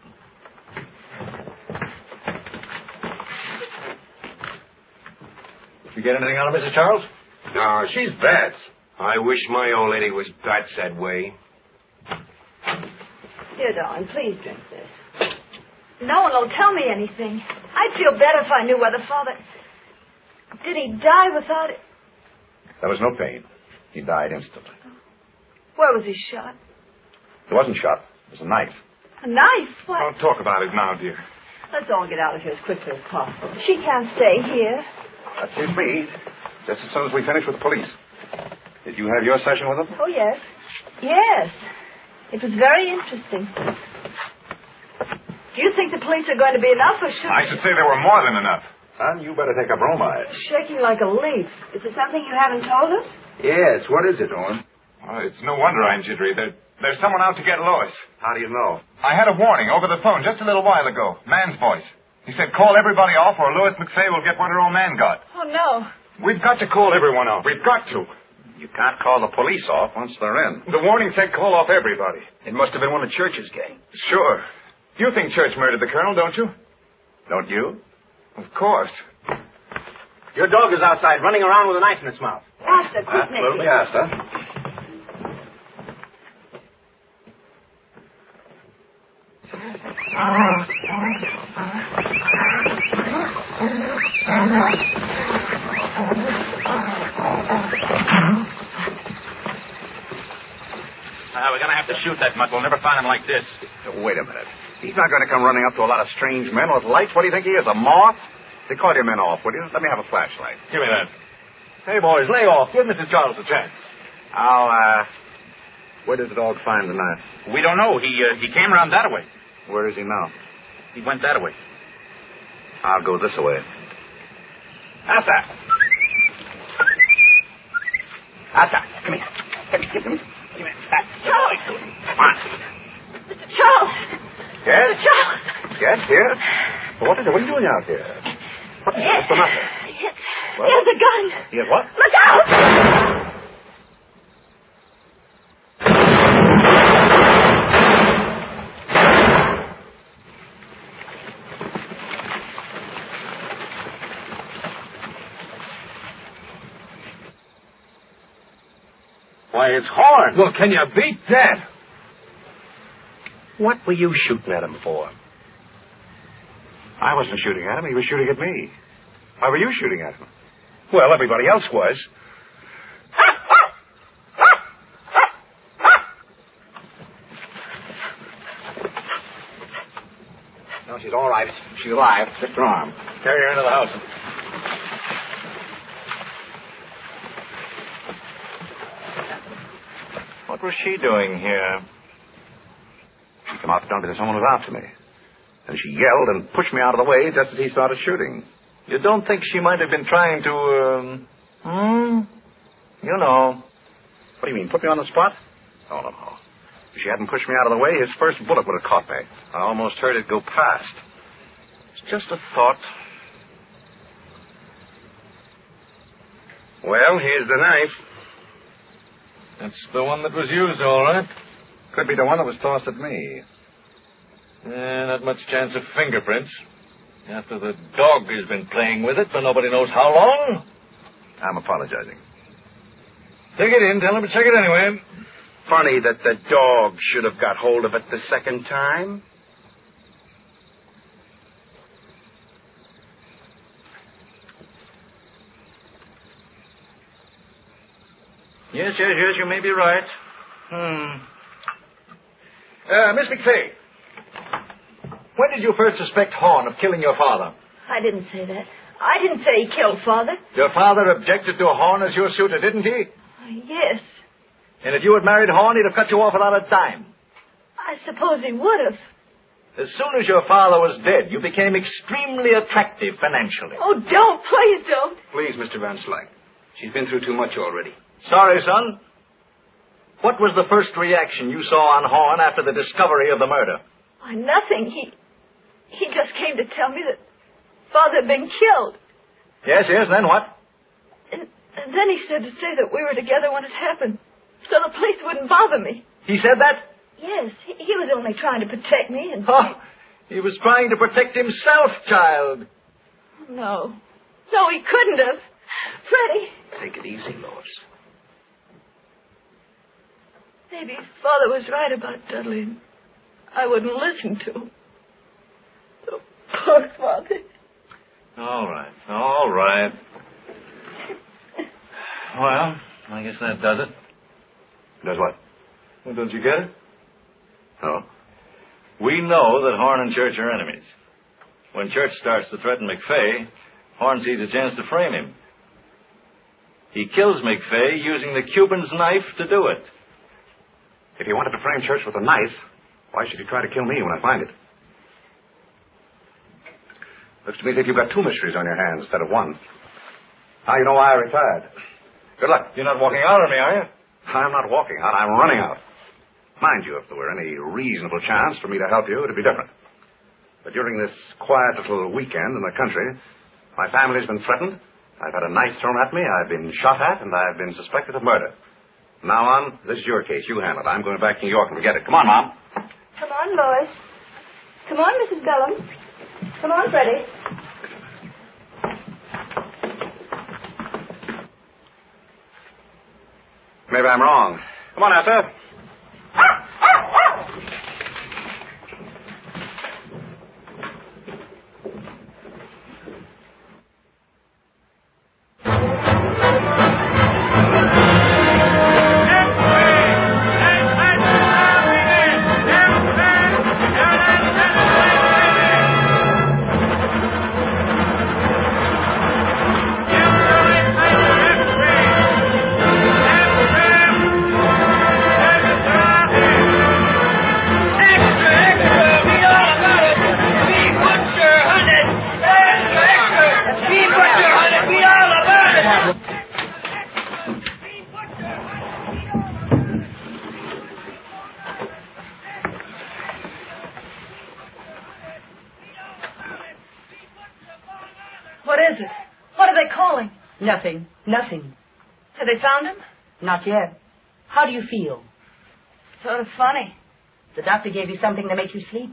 Did you get anything out of Missus Charles? No, she's bad. I wish my old lady was Bats that way. Here, darling, please drink this. No one will tell me anything. I'd feel better if I knew whether Father... Did he die without it? There was no pain. He died instantly. Where was he shot? It wasn't shot. It was a knife. A knife? What? Don't talk about it now, dear. Let's all get out of here as quickly as possible. She can't stay here. That suits me. Just as soon as we finish with the police. Did you have your session with them? Oh, yes. Yes. It was very interesting. Do you think the police are going to be enough, or should... I should say there were more than enough. Son, you better take a bromide. Shaking like a leaf. Is there something you haven't told us? Yes, what is it, Owen? Well, it's no wonder I'm jittery. There, there's someone out to get Lois. How do you know? I had a warning over the phone just a little while ago. Man's voice. He said, call everybody off or Lois McFay will get what her old man got. Oh, no. We've got to call everyone off. We've got to. You can't call the police off once they're in. The warning said call off everybody. It must have been one of Church's gang. Sure. You think Church murdered the colonel, don't you? Don't you? Of course. Your dog is outside running around with a knife in its mouth. Faster, quick, Nick. Little faster. Uh, we're going to have to shoot that mutt. We'll never find him like this. Wait a minute. He's not going to come running up to a lot of strange men with lights. What do you think he is, a moth? They call your men off, will you? Let me have a flashlight. Give me that. Hey, boys, lay off. Give Missus Charles a chance. I'll, uh... Where did the dog find the knife? We don't know. He uh, he came around that way. Where is he now? He went that way. I'll go this way. Asa! Asa, come here. Come here, come here. Come here. That's Charles! Come on. Mister Charles! Yes? Mister Charles! Yes, here? Well, what is it? What are you doing out here? What is Yes. What's the matter? Yes. What? He has a gun. He has what? Look out! Why, it's Horn. Well, can you beat that? What were you shooting at him for? I wasn't shooting at him. He was shooting at me. Why were you shooting at him? Well, everybody else was. No, she's all right. She's alive. Lift her arm. Carry her into the house. What was she doing here? She came out to tell me that someone was after me. And she yelled and pushed me out of the way just as he started shooting. You don't think she might have been trying to, um... Hmm? You know. What do you mean, put me on the spot? Oh, no, no. If she hadn't pushed me out of the way, his first bullet would have caught me. I almost heard it go past. It's just a thought. Well, here's the knife. That's the one that was used, all right. Could be the one that was tossed at me. Eh, not much chance of fingerprints. After the dog has been playing with it for nobody knows how long. I'm apologizing. Take it in. Tell him to check it anyway. Funny that the dog should have got hold of it the second time. Yes, yes, yes, you may be right. Hmm. Uh, Miss McFay, when did you first suspect Horn of killing your father? I didn't say that. I didn't say he killed Father. Your father objected to Horn as your suitor, didn't he? Yes. And if you had married Horn, he'd have cut you off without a dime. I suppose he would have. As soon as your father was dead, you became extremely attractive financially. Oh, don't. Please don't. Please, Mister Van Slyke. She's been through too much already. Sorry, son. What was the first reaction you saw on Horn after the discovery of the murder? Why, nothing. He he just came to tell me that Father had been killed. Yes, yes, then what? And, and then he said to say that we were together when it happened, so the police wouldn't bother me. He said that? Yes, he, he was only trying to protect me and... Oh, he was trying to protect himself, child. No. No, he couldn't have. Freddie. Take it easy, Lois. Maybe Father was right about Dudley, and I wouldn't listen to him. Oh, poor Father. All right, all right. Well, I guess that does it. Does what? Well, don't you get it? No. We know that Horn and Church are enemies. When Church starts to threaten McFay, Horn sees a chance to frame him. He kills McFay using the Cuban's knife to do it. If he wanted to frame Church with a knife, why should he try to kill me when I find it? Looks to me as if you've got two mysteries on your hands instead of one. Now you know why I retired. Good luck. You're not walking out on me, are you? I'm not walking out. I'm running out. Mind you, if there were any reasonable chance for me to help you, it'd be different. But during this quiet little weekend in the country, my family's been threatened. I've had a knife thrown at me. I've been shot at, and I've been suspected of murder. From now on, this is your case. You handle it. I'm going back to New York and forget it. Come on, Mom. Come on, Lois. Come on, Missus Bellum. Come on, Freddie. Maybe I'm wrong. Come on, Esther. What is it? What are they calling? Nothing. Nothing. Have they found him? Not yet. How do you feel? Sort of funny. The doctor gave you something to make you sleep.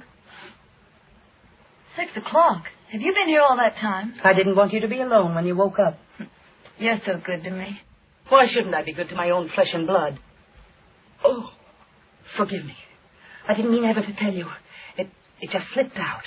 Six o'clock. Have you been here all that time? I didn't want you to be alone when you woke up. You're so good to me. Why shouldn't I be good to my own flesh and blood? Oh, forgive me. I didn't mean ever to tell you. It it just slipped out.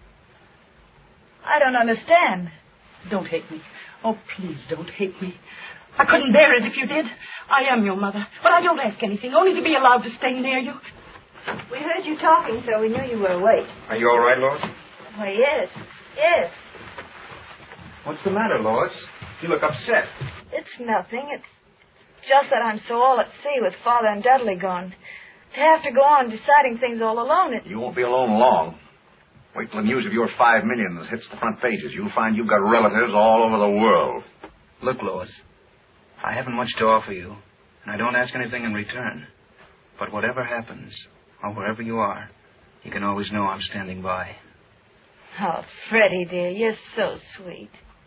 I don't understand. Don't hate me. Oh, please don't hate me. I couldn't bear it if you did. I am your mother, but I don't ask anything, only to be allowed to stay near you. We heard you talking, so we knew you were awake. Are you all right, Lois? Why, yes. Yes. What's the matter, Lois? You look upset. It's nothing. It's just that I'm so all at sea with Father and Dudley gone. To have to go on deciding things all alone, it... You won't be alone long. Wait till the news of your five millions hits the front pages. You'll find you've got relatives all over the world. Look, Lois, I haven't much to offer you, and I don't ask anything in return. But whatever happens, or wherever you are, you can always know I'm standing by. Oh, Freddie, dear, you're so sweet.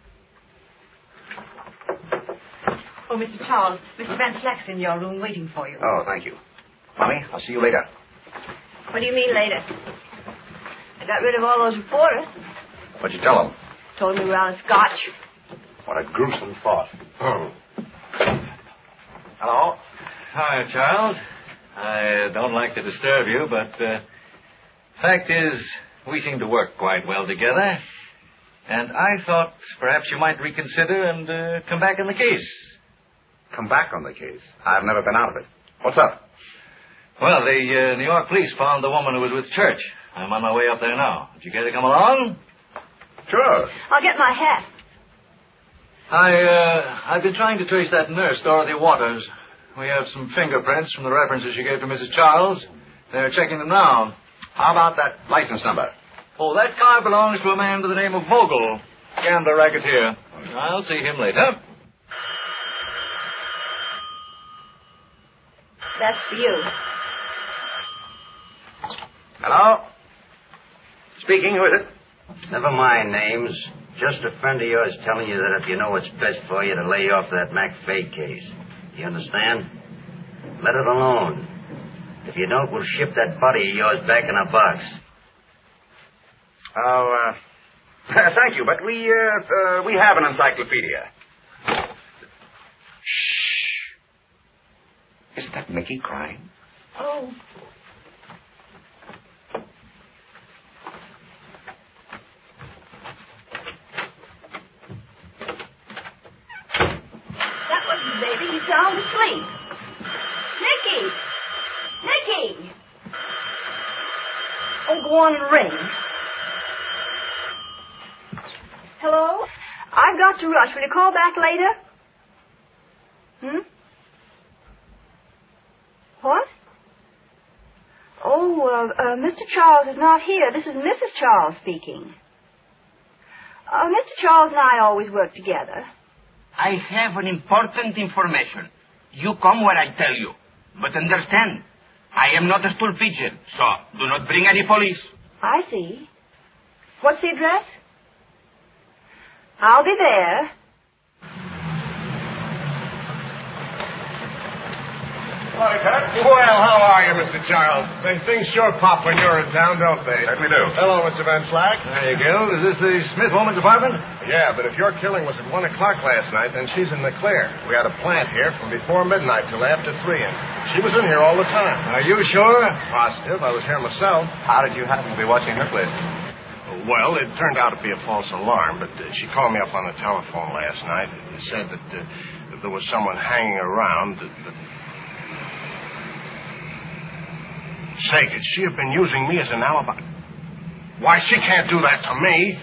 Oh, Mister Charles, Mister Van Slack's in your room waiting for you. Oh, thank you. Mommy, I'll see you later. What do you mean later? I got rid of all those reporters. What'd you tell them? Told me we were on a scotch. What a gruesome thought. Oh. Hello? Hi, Charles. I uh, don't like to disturb you, but uh, fact is, we seem to work quite well together. And I thought perhaps you might reconsider and uh, come back in the case. Come back on the case? I've never been out of it. What's up? Well, the uh, New York police found the woman who was with Church. I'm on my way up there now. Would you care to come along? Sure. I'll get my hat. I, uh, I've been trying to trace that nurse, Dorothy Waters. We have some fingerprints from the references she gave to Missus Charles. They're checking them now. How about that license number? Oh, that car belongs to a man by the name of Vogel, gambler racketeer. I'll see him later. That's for you. Hello? Speaking, who is it? Never mind names. Just a friend of yours telling you that if you know what's best for you, to lay off that McFay case. You understand? Let it alone. If you don't, we'll ship that body of yours back in a box. Oh, uh, thank you, but we, uh, uh, we have an encyclopedia. Shh. Isn't that Mickey crying? Oh. That wasn't the baby. He's sound asleep. Nicky! Nicky! Oh, go on and ring. Hello? I've got to rush. Will you call back later? Hmm? What? Oh, uh, uh, Mister Charles is not here. This is Missus Charles speaking. Uh, Mister Charles and I always work together. I have an important information. You come where I tell you. But understand, I am not a stool pigeon, so do not bring any police. I see. What's the address? I'll be there. Hi, Pat. Well, how are you, Mister Charles? They, things sure pop when you're in town, don't they? Certainly do. Hello, Mister Van Slack. There you go. Is this the Smith Woman's apartment? Yeah, but if your killing was at one o'clock last night, then she's in the clear. We had a plant here from before midnight till after three, and she was in here all the time. Are you sure? Positive. I was here myself. How did you happen to be watching her place? Well, it turned out to be a false alarm, but uh, she called me up on the telephone last night and said that, uh, that there was someone hanging around. That, that... Say, could she have been using me as an alibi? Why, she can't do that to me.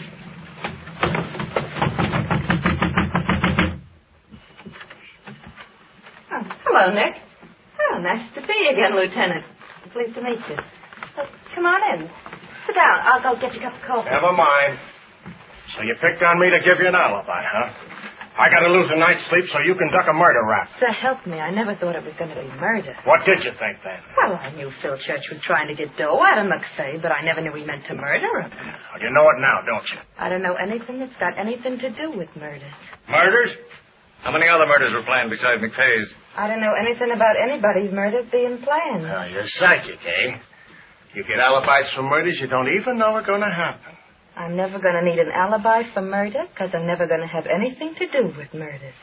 Oh, hello, Nick. Oh, nice to see you again, Lieutenant. Pleased to meet you. Oh, come on in. Sit down. I'll go get you a cup of coffee. Never mind. So you picked on me to give you an alibi, huh? I got to lose a night's sleep so you can duck a murder rap. So help me, I never thought it was going to be murder. What did you think then? Well, I knew Phil Church was trying to get dough out of McFay, but I never knew he meant to murder him. Well, you know it now, don't you? I don't know anything that's got anything to do with murders. Murders? How many other murders were planned besides McFay's? I don't know anything about anybody's murders being planned. Oh, you're psychic, eh? You get alibis for murders you don't even know are going to happen. I'm never going to need an alibi for murder, because I'm never going to have anything to do with murders.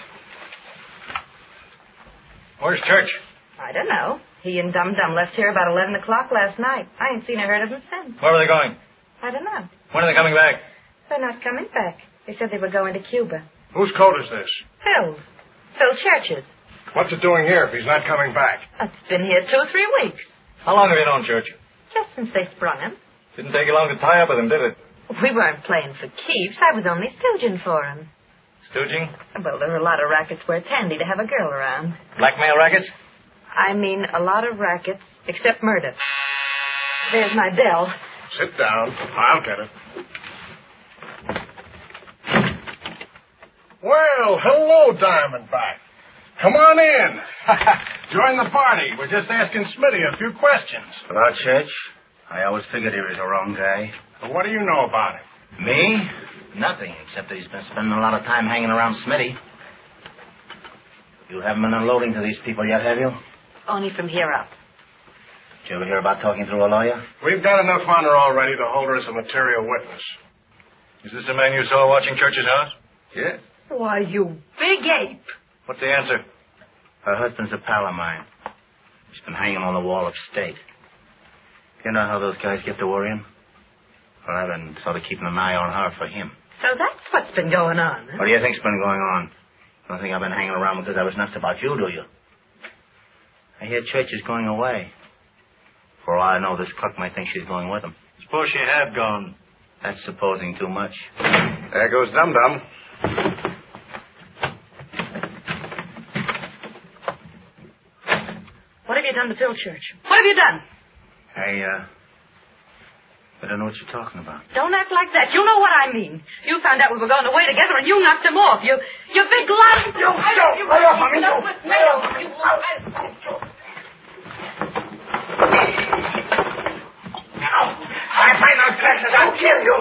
Where's Church? I don't know. He and Dum Dum left here about eleven o'clock last night. I ain't seen or heard of them since. Where were they going? I don't know. When are they coming back? They're not coming back. They said they were going to Cuba. Whose coat is this? Phil's. Phil Church's. What's it doing here if he's not coming back? It's been here two or three weeks. How long have you known Church? Just since they sprung him. Didn't take you long to tie up with him, did it? We weren't playing for keeps. I was only stooging for him. Stooging? Well, there are a lot of rackets where it's handy to have a girl around. Blackmail rackets? I mean, a lot of rackets, except murder. There's my bell. Sit down. I'll get it. Well, hello, Diamondback. Come on in. Join the party. We're just asking Smitty a few questions. About Church? I always figured he was a wrong guy. Well, what do you know about him? Me? Nothing, except that he's been spending a lot of time hanging around Smitty. You haven't been unloading to these people yet, have you? Only from here up. Did you ever hear about talking through a lawyer? We've got enough on her already to hold her as a material witness. Is this the man you saw watching Church's house? Yeah. Why, you big ape. What's the answer? Her husband's a pal of mine. He's been hanging on the wall of state. You know how those guys get to worrying? Well, I've been sort of keeping an eye on her for him. So that's what's been going on, huh? What do you think's been going on? You don't think I've been hanging around because I was nuts about you, do you? I hear Church is going away. For all I know, this Cluck might think she's going with him. Suppose she had gone. That's supposing too much. There goes Dum Dum. What have you done to Phil Church? What have you done? I, uh... I don't know what you're talking about. Don't act like that. You know what I mean. You found out we were going away together and you knocked him off. You, you big lout. You, you, lay off of me. No, lay off of me. I find out glasses, I'll kill you.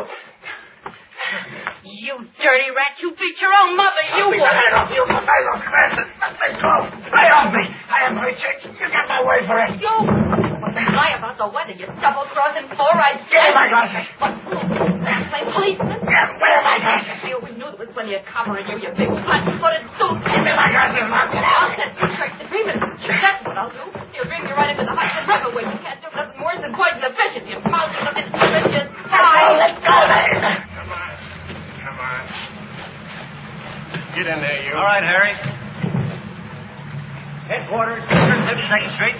You dirty rat. You beat your own mother. You I'll beat the head off you for my little glasses. Let go. Lay off me. I am my chick. You got my way for it. You. Lie about the weather, you double-crossing four-eyed... Give me my glasses. What? Play policeman? Yeah, where are my glasses? You, we knew there was plenty of cover in you, you big flat-footed suit. Give me my glasses and I'll get out. I'll set you straight to dreaming. That's what I'll do. You'll bring me right into the Hudson River where you can't do nothing worse than poison the fishes. You mousy-looking vicious spy. Let's go, then. Come on. Come on. Get in there, you. All right, Harry. Headquarters, fifty-second Street.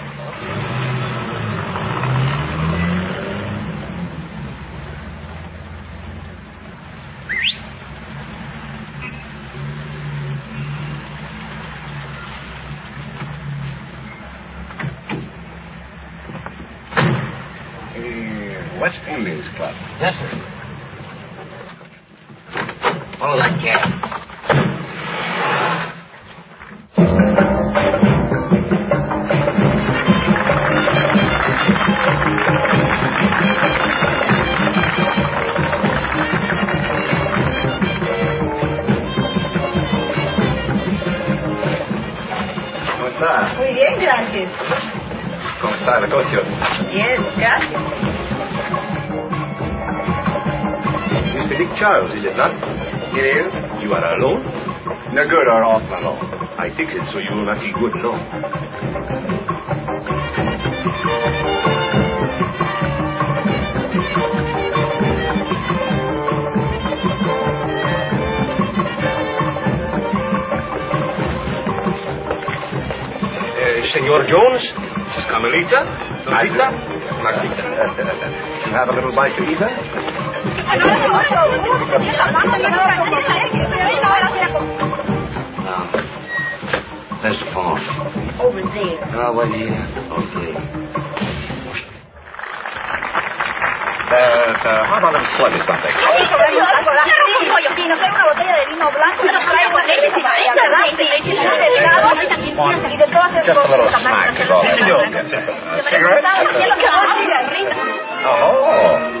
West Indies Club. Yes, sir. Follow that cat. ¿Cómo está? Muy bien, gracias. ¿Cómo está el negocio? Bien, gracias. Mister Dick Charles, is it not? It is. You are alone? No good or awful alone. I fix it so you will not be good alone. Senor Jones, Missus Carmelita, Marita, Marcita. You have a little bite to eat, huh? Now, there's the phone. Over there. Oh, well, yeah. Okay. uh, how about a little slug or something? Just a little snack is all. Uh, cigarette? Oh.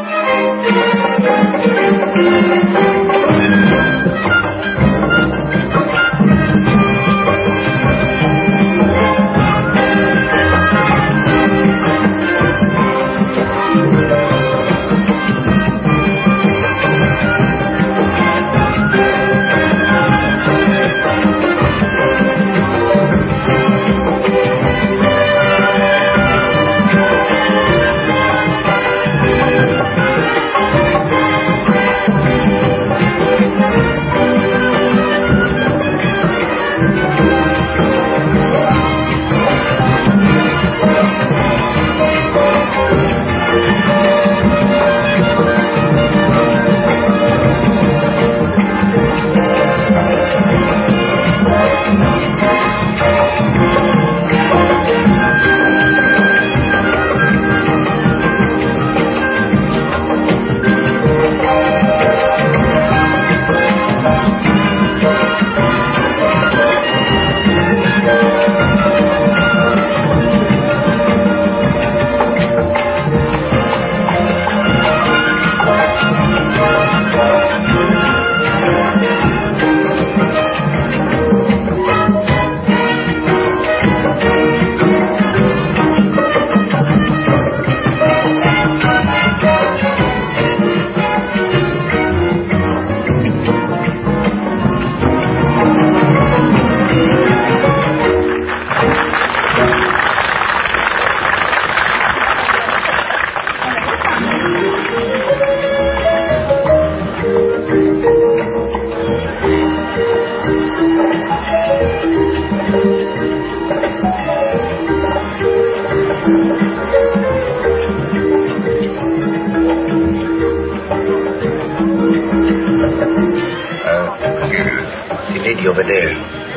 Over there.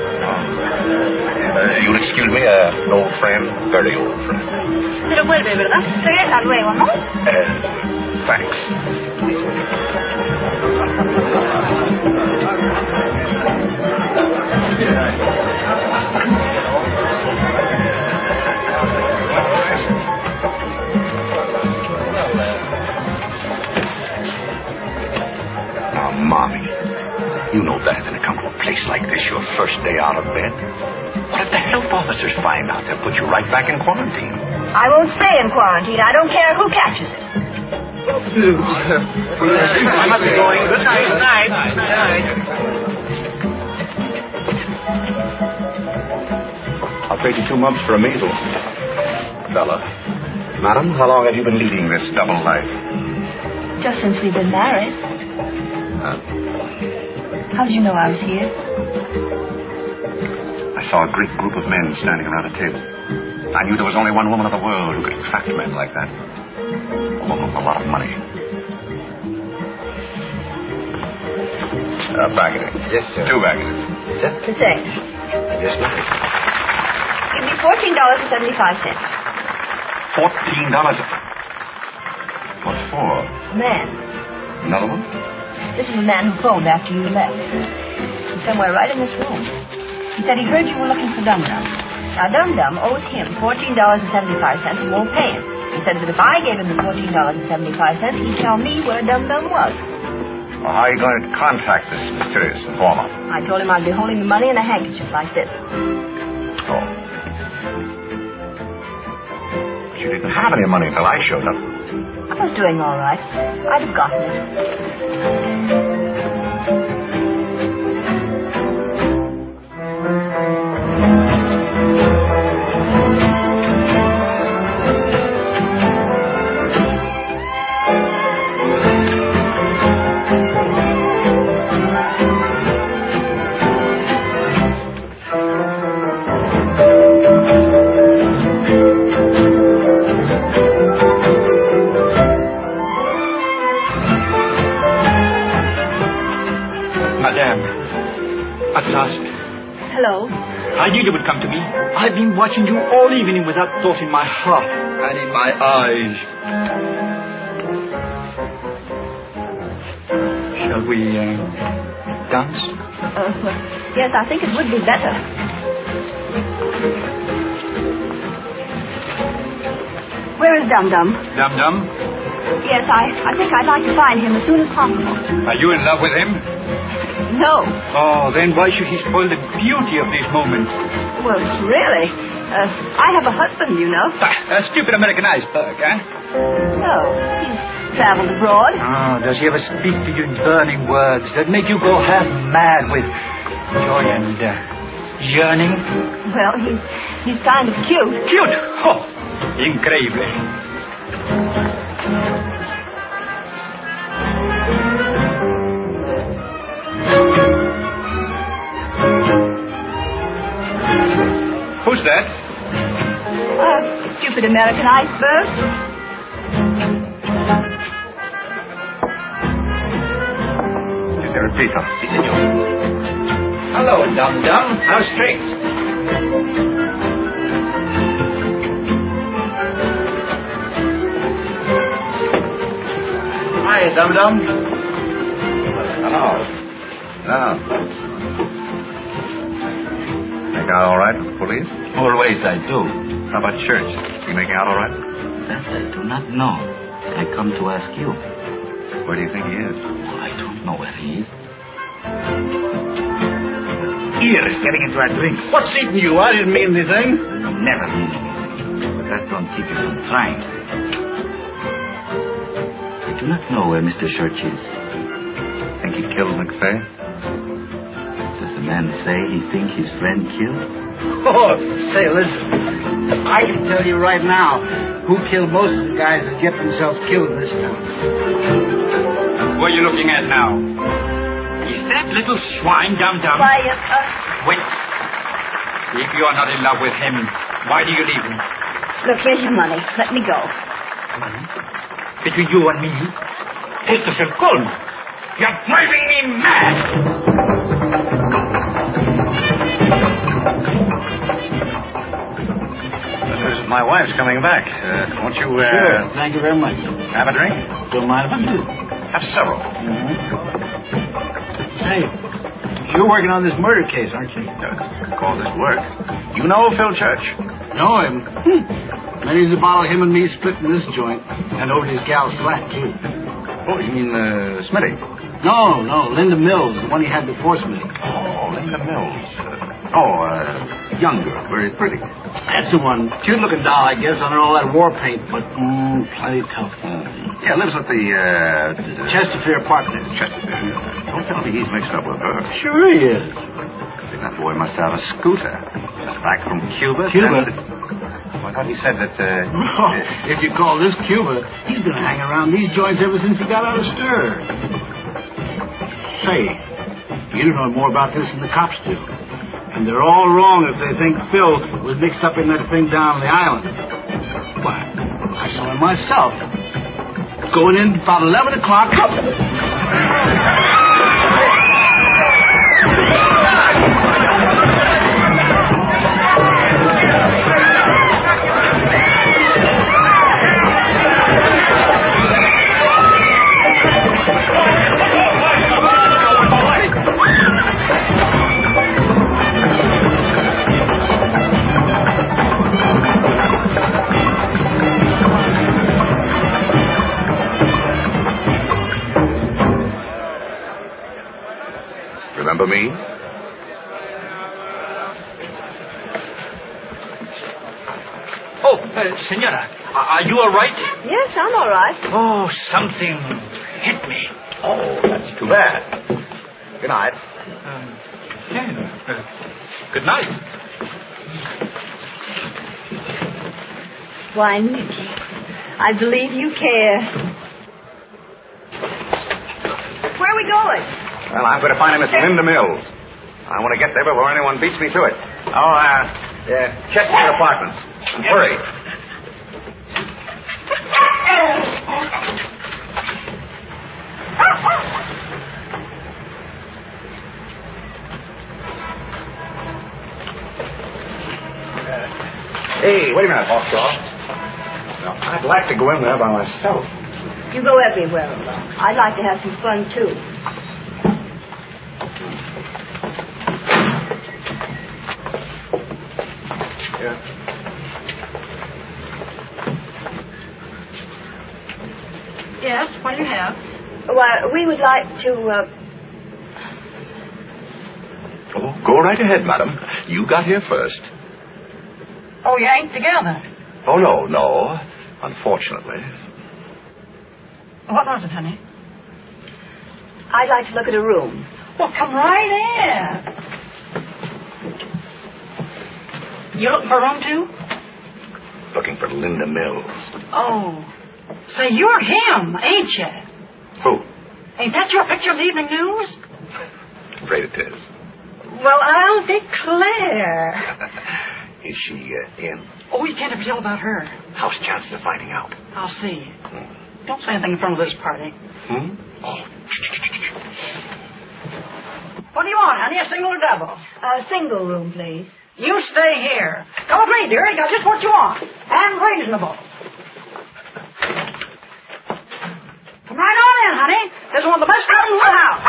Uh, you'll excuse me, uh, an old friend, very old friend. Pero vuelve, ¿verdad? Regresa luego, ¿no? Uh, thanks. Now, Mommy, you know better than to come to a place like this your first day out of bed. What if the health officers find out? They'll put you right back in quarantine. I won't stay in quarantine. I don't care who catches it. I must be going. Good night. Good night. Good night. I'll trade you two months for a measles. Bella, madam, how long have you been leading this double life? Just since we've been married. Uh, How did you know I was here? I saw a great group of men standing around a table. I knew there was only one woman in the world who could attract men like that. A woman with a lot of money. Uh, Baggett. Yes, sir. Two Baggett's. Sir? The same. Yes, ma'am. Give me fourteen dollars and seventy-five cents. Fourteen dollars. What for? Man. Another one? This is the man who phoned after you left. He's somewhere right in this room. He said he heard you were looking for Dum Dum. Now, Dum Dum owes him fourteen dollars and seventy-five cents and won't pay him. He said that if I gave him the fourteen dollars and seventy-five cents, he'd tell me where Dum Dum was. Well, how are you going to contact this mysterious informer? I told him I'd be holding the money in a handkerchief like this. Oh. But you didn't have any money until I showed up. I was doing all right. I'd have gotten it. Hello. I knew you would come to me. I've been watching you all evening with that thought in my heart and in my eyes. Shall we uh, dance? Uh, well, yes, I think it would be better. Where is Dum Dum? Dum Dum? Yes, I, I think I'd like to find him as soon as possible. Are you in love with him? No. Oh, then why should he spoil the beauty of these moments? Well, really? Uh, I have a husband, you know. Ah, a stupid American iceberg, eh? No, he's traveled abroad. Oh, does he ever speak to you in burning words that make you go half mad with joy and uh, yearning? Well, he's he's kind of cute. Cute? Oh, increíble. Who's that? Uh, stupid American iceberg. Repito. Si, senor. Hello, Dum Dum. How's tricks? Hi, Dum Dum. Hello. Hello. Make out all right with the police? Always I do. How about church? You making out all right? That I do not know. I come to ask you. Where do you think he is? Well, I don't know where he is. Here is getting into our drinks. What's eating you? I didn't mean anything. Never mean anything. But that don't keep you from trying. I do not know where Mister Church is. Think he killed McFay? Does the man say he think his friend killed? Oh, say, listen. I can tell you right now who killed most of the guys that get themselves killed in this town. What are you looking at now? Is that little swine Dum Dum? Why, uh... Wait. If you are not in love with him, why do you leave him? Look, here's your money. Let me go. Money? Between you and me? Esto es el colmo. You're driving me mad! My wife's coming back. Uh, won't you, uh... Sure. Thank you very much. Have a drink? Don't mind if I do. Have several. Mm-hmm. Hey, you're working on this murder case, aren't you? Uh, call this work. You know Phil Church? Know him. Many's a bottle of him and me splitting this joint. And over his gal's flat, too. Oh, you mean, uh, Smitty? No, no, Linda Mills, the one he had before Smitty. Oh, Linda Mills. Uh, oh, uh, young girl, very pretty. That's the one. Cute-looking doll, I guess, under all that war paint, but mm, plenty tough. Mm. Yeah, lives with the, uh... Chesterfield partner. Chesterfield. Don't tell me he's mixed up with her. Sure he is. That boy must have a scooter. Back from Cuba. Cuba? I thought he said that, uh... Oh, if you call this Cuba, he's been hanging around these joints ever since he got out of stir. Say, you don't know more about this than the cops do. And they're all wrong if they think Phil was mixed up in that thing down on the island. Why, I saw him myself. Going in about eleven o'clock. Remember me? Oh, uh, senora, are you all right? Yes, I'm all right. Oh, something hit me. Oh, that's too bad. Good night. Um, yeah, uh, good night. Why, Nicky, I believe you care. Where are we going? Well, I'm going to find him at Linda Mills. I want to get there before anyone beats me to it. Oh, uh, yeah, check your apartments. And hurry. Hey, wait a minute, Hawkshaw. Now, I'd like to go in there by myself. You go everywhere alone. I'd like to have some fun, too. Yeah. Yes, what do you have? Well, we would like to, uh... Oh, go right ahead, madam. You got here first. Oh, you ain't together. Oh, no, no. Unfortunately. What was it, honey? I'd like to look at a room. Well, come right in. You looking for a room, too? Looking for Linda Mills. Oh. Say, you're him, ain't you? Who? Ain't that your picture of the evening news? Afraid it is. Well, I'll declare. Is she uh, in? Oh, you can't ever tell about her. How's chances of finding out? I'll see. Hmm. Don't say anything in front of this party. Hmm? Oh. What do you want, honey? A single or double? A single room, please. You stay here. Come with me, dearie. Got just what you want. And reasonable. Come right on in, honey. This is one of the best rooms in the house.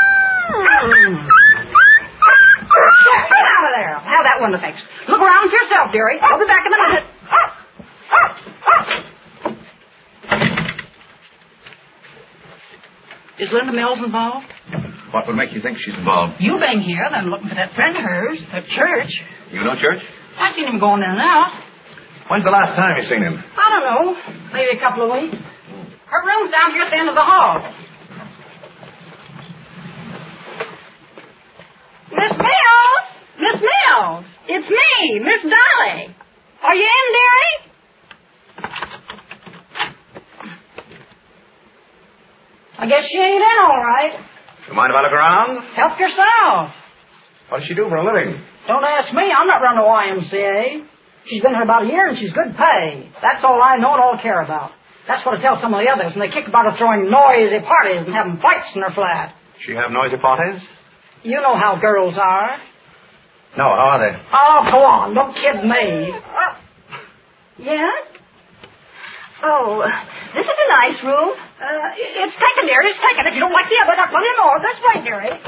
Get out of there. Have that window fixed. Look around for yourself, dearie. I'll be back in a minute. Is Linda Mills involved? What would make you think she's involved? You being here, then looking for that friend of hers, at church. You know Church? I've seen him going in and out. When's the last time you seen him? I don't know. Maybe a couple of weeks. Her room's down here at the end of the hall. Miss Mills! Miss Mills! It's me, Miss Dolly. Are you in, dearie? I guess she ain't in all right. You mind if I look around? Help yourself. What does she do for a living? Don't ask me. I'm not running the Y M C A. She's been here about a year and she's good pay. That's all I know and all I care about. That's what I tell some of the others, and they kick about her throwing noisy parties and having fights in her flat. She have noisy parties? You know how girls are. No, how are they? Oh, go on. Don't kid me. Yes? Oh, this is a nice room. Uh, it's taken, dearie. It's taken. If you don't like the other, I've got plenty more. This way, dearie.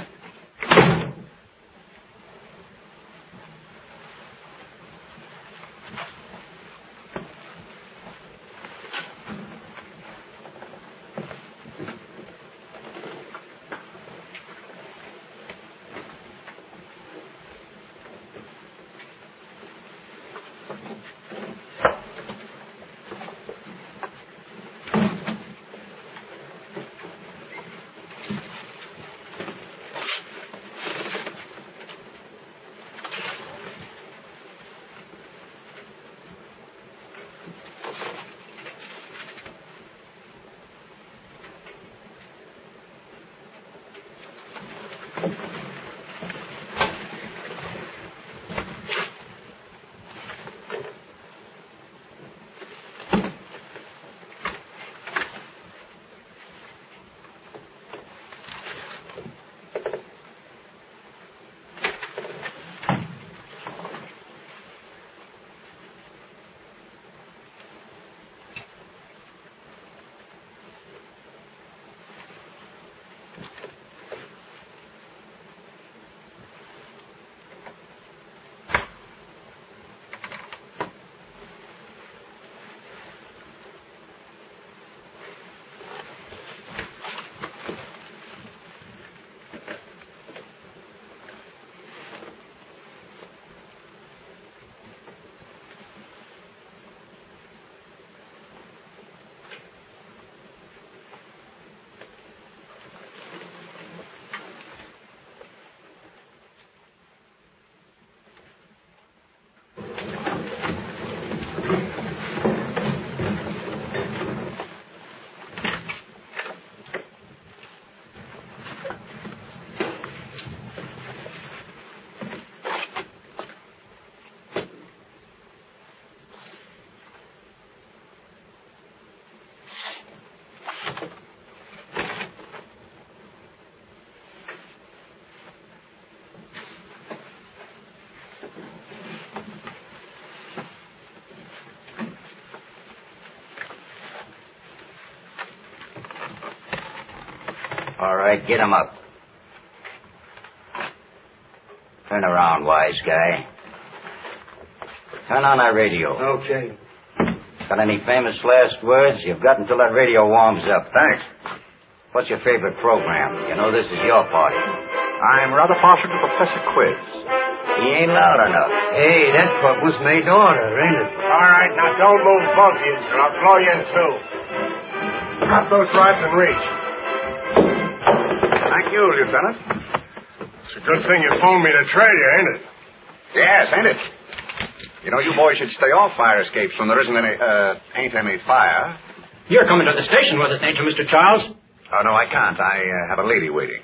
All right, get him up. Turn around, wise guy. Turn on that radio. Okay. Got any famous last words? You've got until that radio warms up. Thanks. What's your favorite program? You know this is your party. I'm rather partial to Professor Quiz. He ain't loud enough. Hey, that pup was made to order, ain't it? All right, now don't move both of you, sir. I'll blow you in two. Drop those rods and reach. Thank you, Lieutenant. It's a good thing you phoned me to trade you, ain't it? Yes, ain't it? You know, you boys should stay off fire escapes when there isn't any, uh, ain't any fire. You're coming to the station with us, ain't you, Mister Charles? Oh, no, I can't. I uh, have a lady waiting.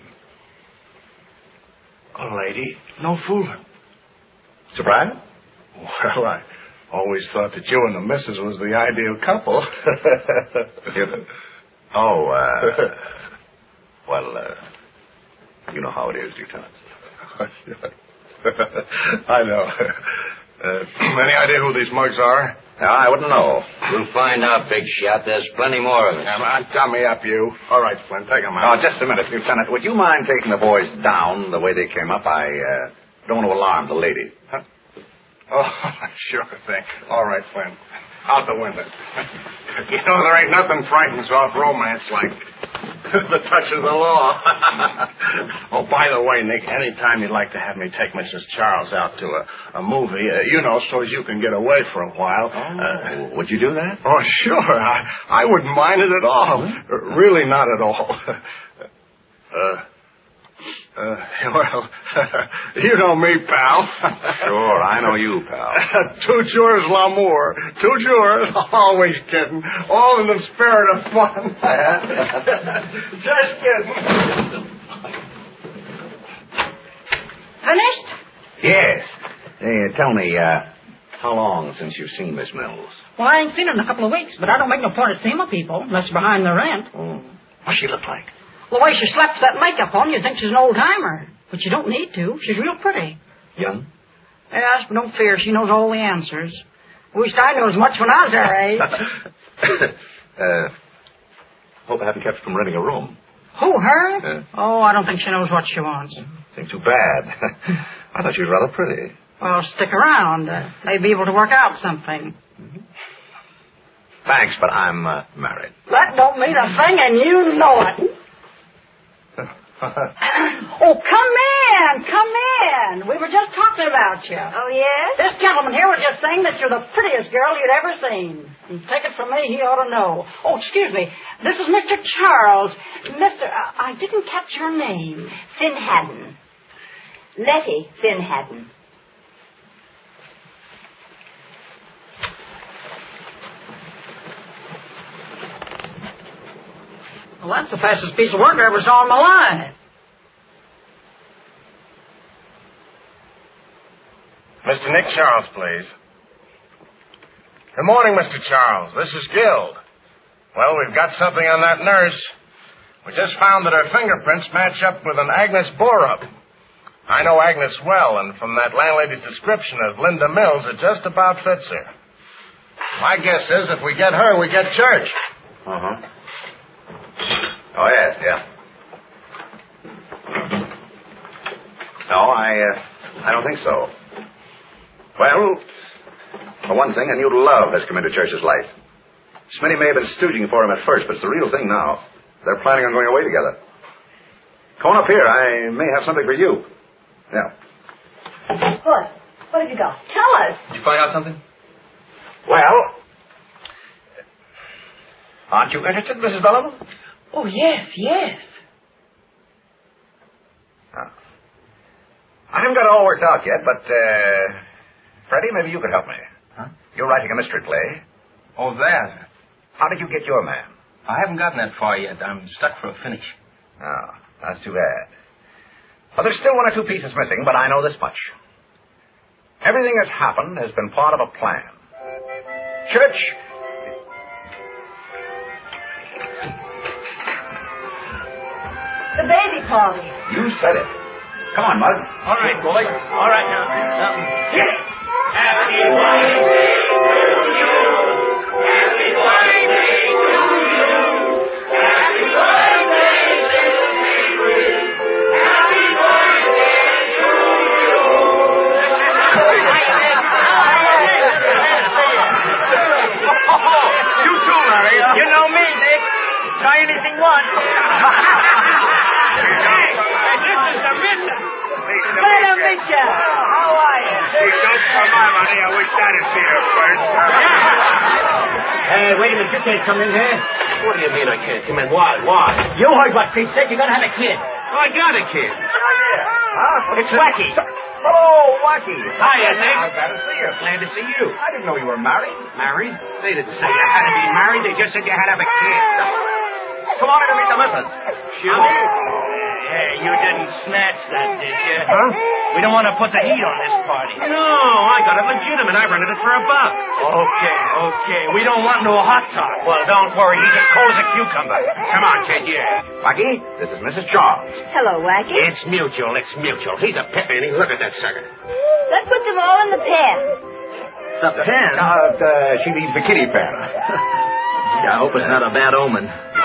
A lady? No fooling. Surprised? Well, I always thought that you and the missus was the ideal couple. Oh, uh... well, uh... you know how it is, Lieutenant. I know. Uh, any idea who these mugs are? No, I wouldn't know. You'll find out, big shot. There's plenty more of us. Come on, tell me up, you. All right, Flynn, take them out. Oh, just a minute, Lieutenant. Would you mind taking the boys down the way they came up? I uh, don't want to alarm the lady. Huh? Oh, sure thing. All right, Flynn. Out the window. You know, there ain't nothing frightens off romance like the touch of the law. Oh, by the way, Nick, anytime you'd like to have me take Missus Charles out to a, a movie, uh, you know, so as you can get away for a while. Oh, uh, would you do that? Oh, sure. I, I wouldn't mind it at all. Mm-hmm. Really not at all. uh... Uh, well, you know me, pal. Sure, I know you, pal. Toujours l'amour. Toujours. Always kidding. All in the spirit of fun. Just kidding. Finished? Yes. Hey, tell me, uh, how long since you've seen Miss Mills? Well, I ain't seen her in a couple of weeks, but I don't make no point of seeing my people unless they're behind the rent. Oh. What's she look like? The way she slaps that makeup on, you'd think she's an old-timer. But you don't need to. She's real pretty. Young? Yes, but don't fear. She knows all the answers. Wished I knew as much when I was her age. uh, hope I haven't kept her from renting a room. Who, her? Uh, oh, I don't think she knows what she wants. Ain't too bad. I thought she was rather pretty. Well, stick around. Uh, may be able to work out something. Mm-hmm. Thanks, but I'm uh, married. That don't mean a thing, and you know it. Oh, come in, come in. We were just talking about you. Oh, yes? This gentleman here was just saying that you're the prettiest girl you'd ever seen. And take it from me, he ought to know. Oh, excuse me. This is Mister Charles. Mister Uh, I didn't catch your name. Finn Haddon. Letty Finn Haddon. Well, that's the fastest piece of work I ever saw in my life. Mister Nick Charles, please. Good morning, Mister Charles. This is Guild. Well, we've got something on that nurse. We just found that her fingerprints match up with an Agnes Borup. I know Agnes well, and from that landlady's description of Linda Mills, it just about fits her. My guess is if we get her, we get church. Uh-huh. Oh, yes, yeah. No, I, uh, I don't think so. Well, for one thing, a new love has come into Church's life. Smitty may have been stooging for him at first, but it's the real thing now. They're planning on going away together. Come on up here. I may have something for you. Yeah. What? What have you got? Tell us. Did you find out something? Well, aren't you interested, Missus Bellamy? Oh, yes, yes. Oh. I haven't got it all worked out yet, but, uh, Freddie, maybe you could help me. Huh? You're writing a mystery play. Oh, that. How did you get your man? I haven't gotten that far yet. I'm stuck for a finish. Oh, that's too bad. Well, there's still one or two pieces missing, but I know this much. Everything that's happened has been part of a plan. Church... The baby party. You said it. Come on, Mud. All right, boy. All right, now. Something. Hit it. Happy birthday to you. Happy birthday to you. Happy birthday, little Pete, you can't come in here. What do you mean I can't come in? Why? Why? You heard what Pete said. You're going to have a kid. Oh, I got a kid. Huh? It's Wacky. Hello, Wacky. Hiya, Nick. I'm glad to see you. Glad to see you. I didn't know you were married. Married? They didn't say you had to be married. They just said you had to have a kid. Come on in and meet the missus. Sure. Yeah, you didn't snatch that, did you? Huh? We don't want to put the heat on this party. No, I got it legitimate. I rented it for a buck. Okay, okay. We don't want no hot top. Well, don't worry. He's as cold as a cucumber. Come on, kid, yeah. Wacky, this is Missus Charles. Hello, Wacky. It's mutual. It's mutual. He's a pip, ain't he? Look at that sucker. Let's put them all in the pen. The pen? Uh, uh, she needs the kitty pen. I hope it's not a bad omen.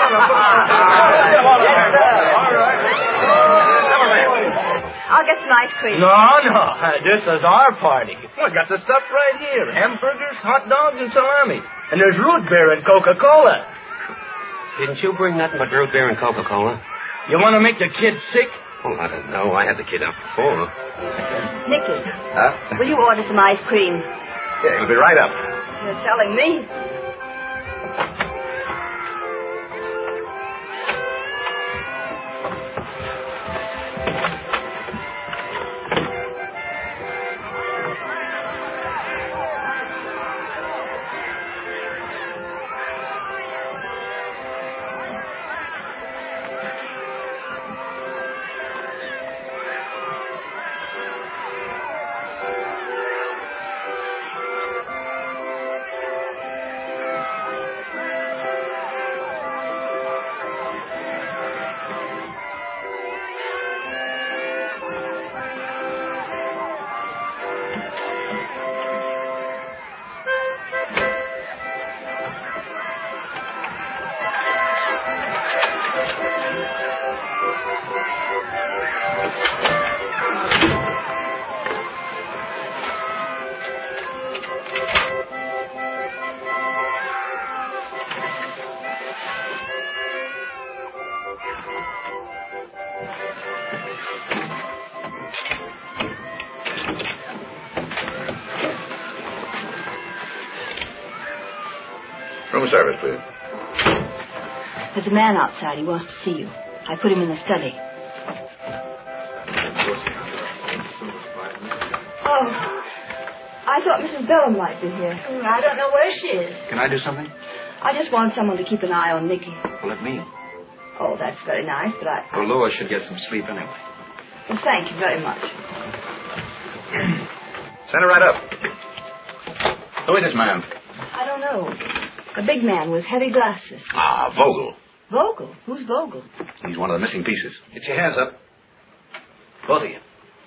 I'll get some ice cream. No, no. This is our party. We got the stuff right here. Hamburgers, hot dogs, and salami. And there's root beer and Coca-Cola. Didn't you bring nothing but root beer and Coca-Cola? You want to make the kid sick? Oh, I don't know. I had the kid out before. Nicky, Huh? will you order some ice cream? Yeah, he'll be right up. You're telling me. Room service, please. There's a man outside. He wants to see you. I put him in the study. Oh, I thought Missus Bellum might be here. I don't know where she is. Can I do something? I just want someone to keep an eye on Nicky. Well, let me. Oh, that's very nice, but I... Well, Lois should get some sleep anyway. Well, thank you very much. Send her right up. Who is this man? I don't know. A big man with heavy glasses. Ah, Vogel. Vogel? Who's Vogel? He's one of the missing pieces. Get your hands up. Both of you.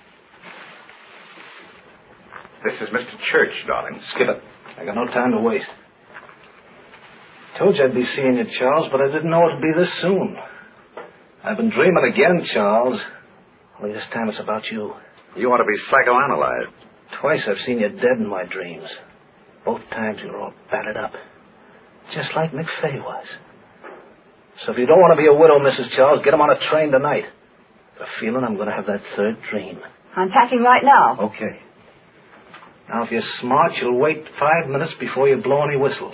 This is Mister Church, darling. Skip it. I got no time to waste. Told you I'd be seeing you, Charles, but I didn't know it'd be this soon. I've been dreaming again, Charles. Only this time it's about you. You want to be psychoanalyzed. Twice I've seen you dead in my dreams. Both times you were all battered up. Just like McFay was. So if you don't want to be a widow, Missus Charles, get him on a train tonight. I've a feeling I'm going to have that third dream. I'm packing right now. Okay. Now, if you're smart, you'll wait five minutes before you blow any whistles.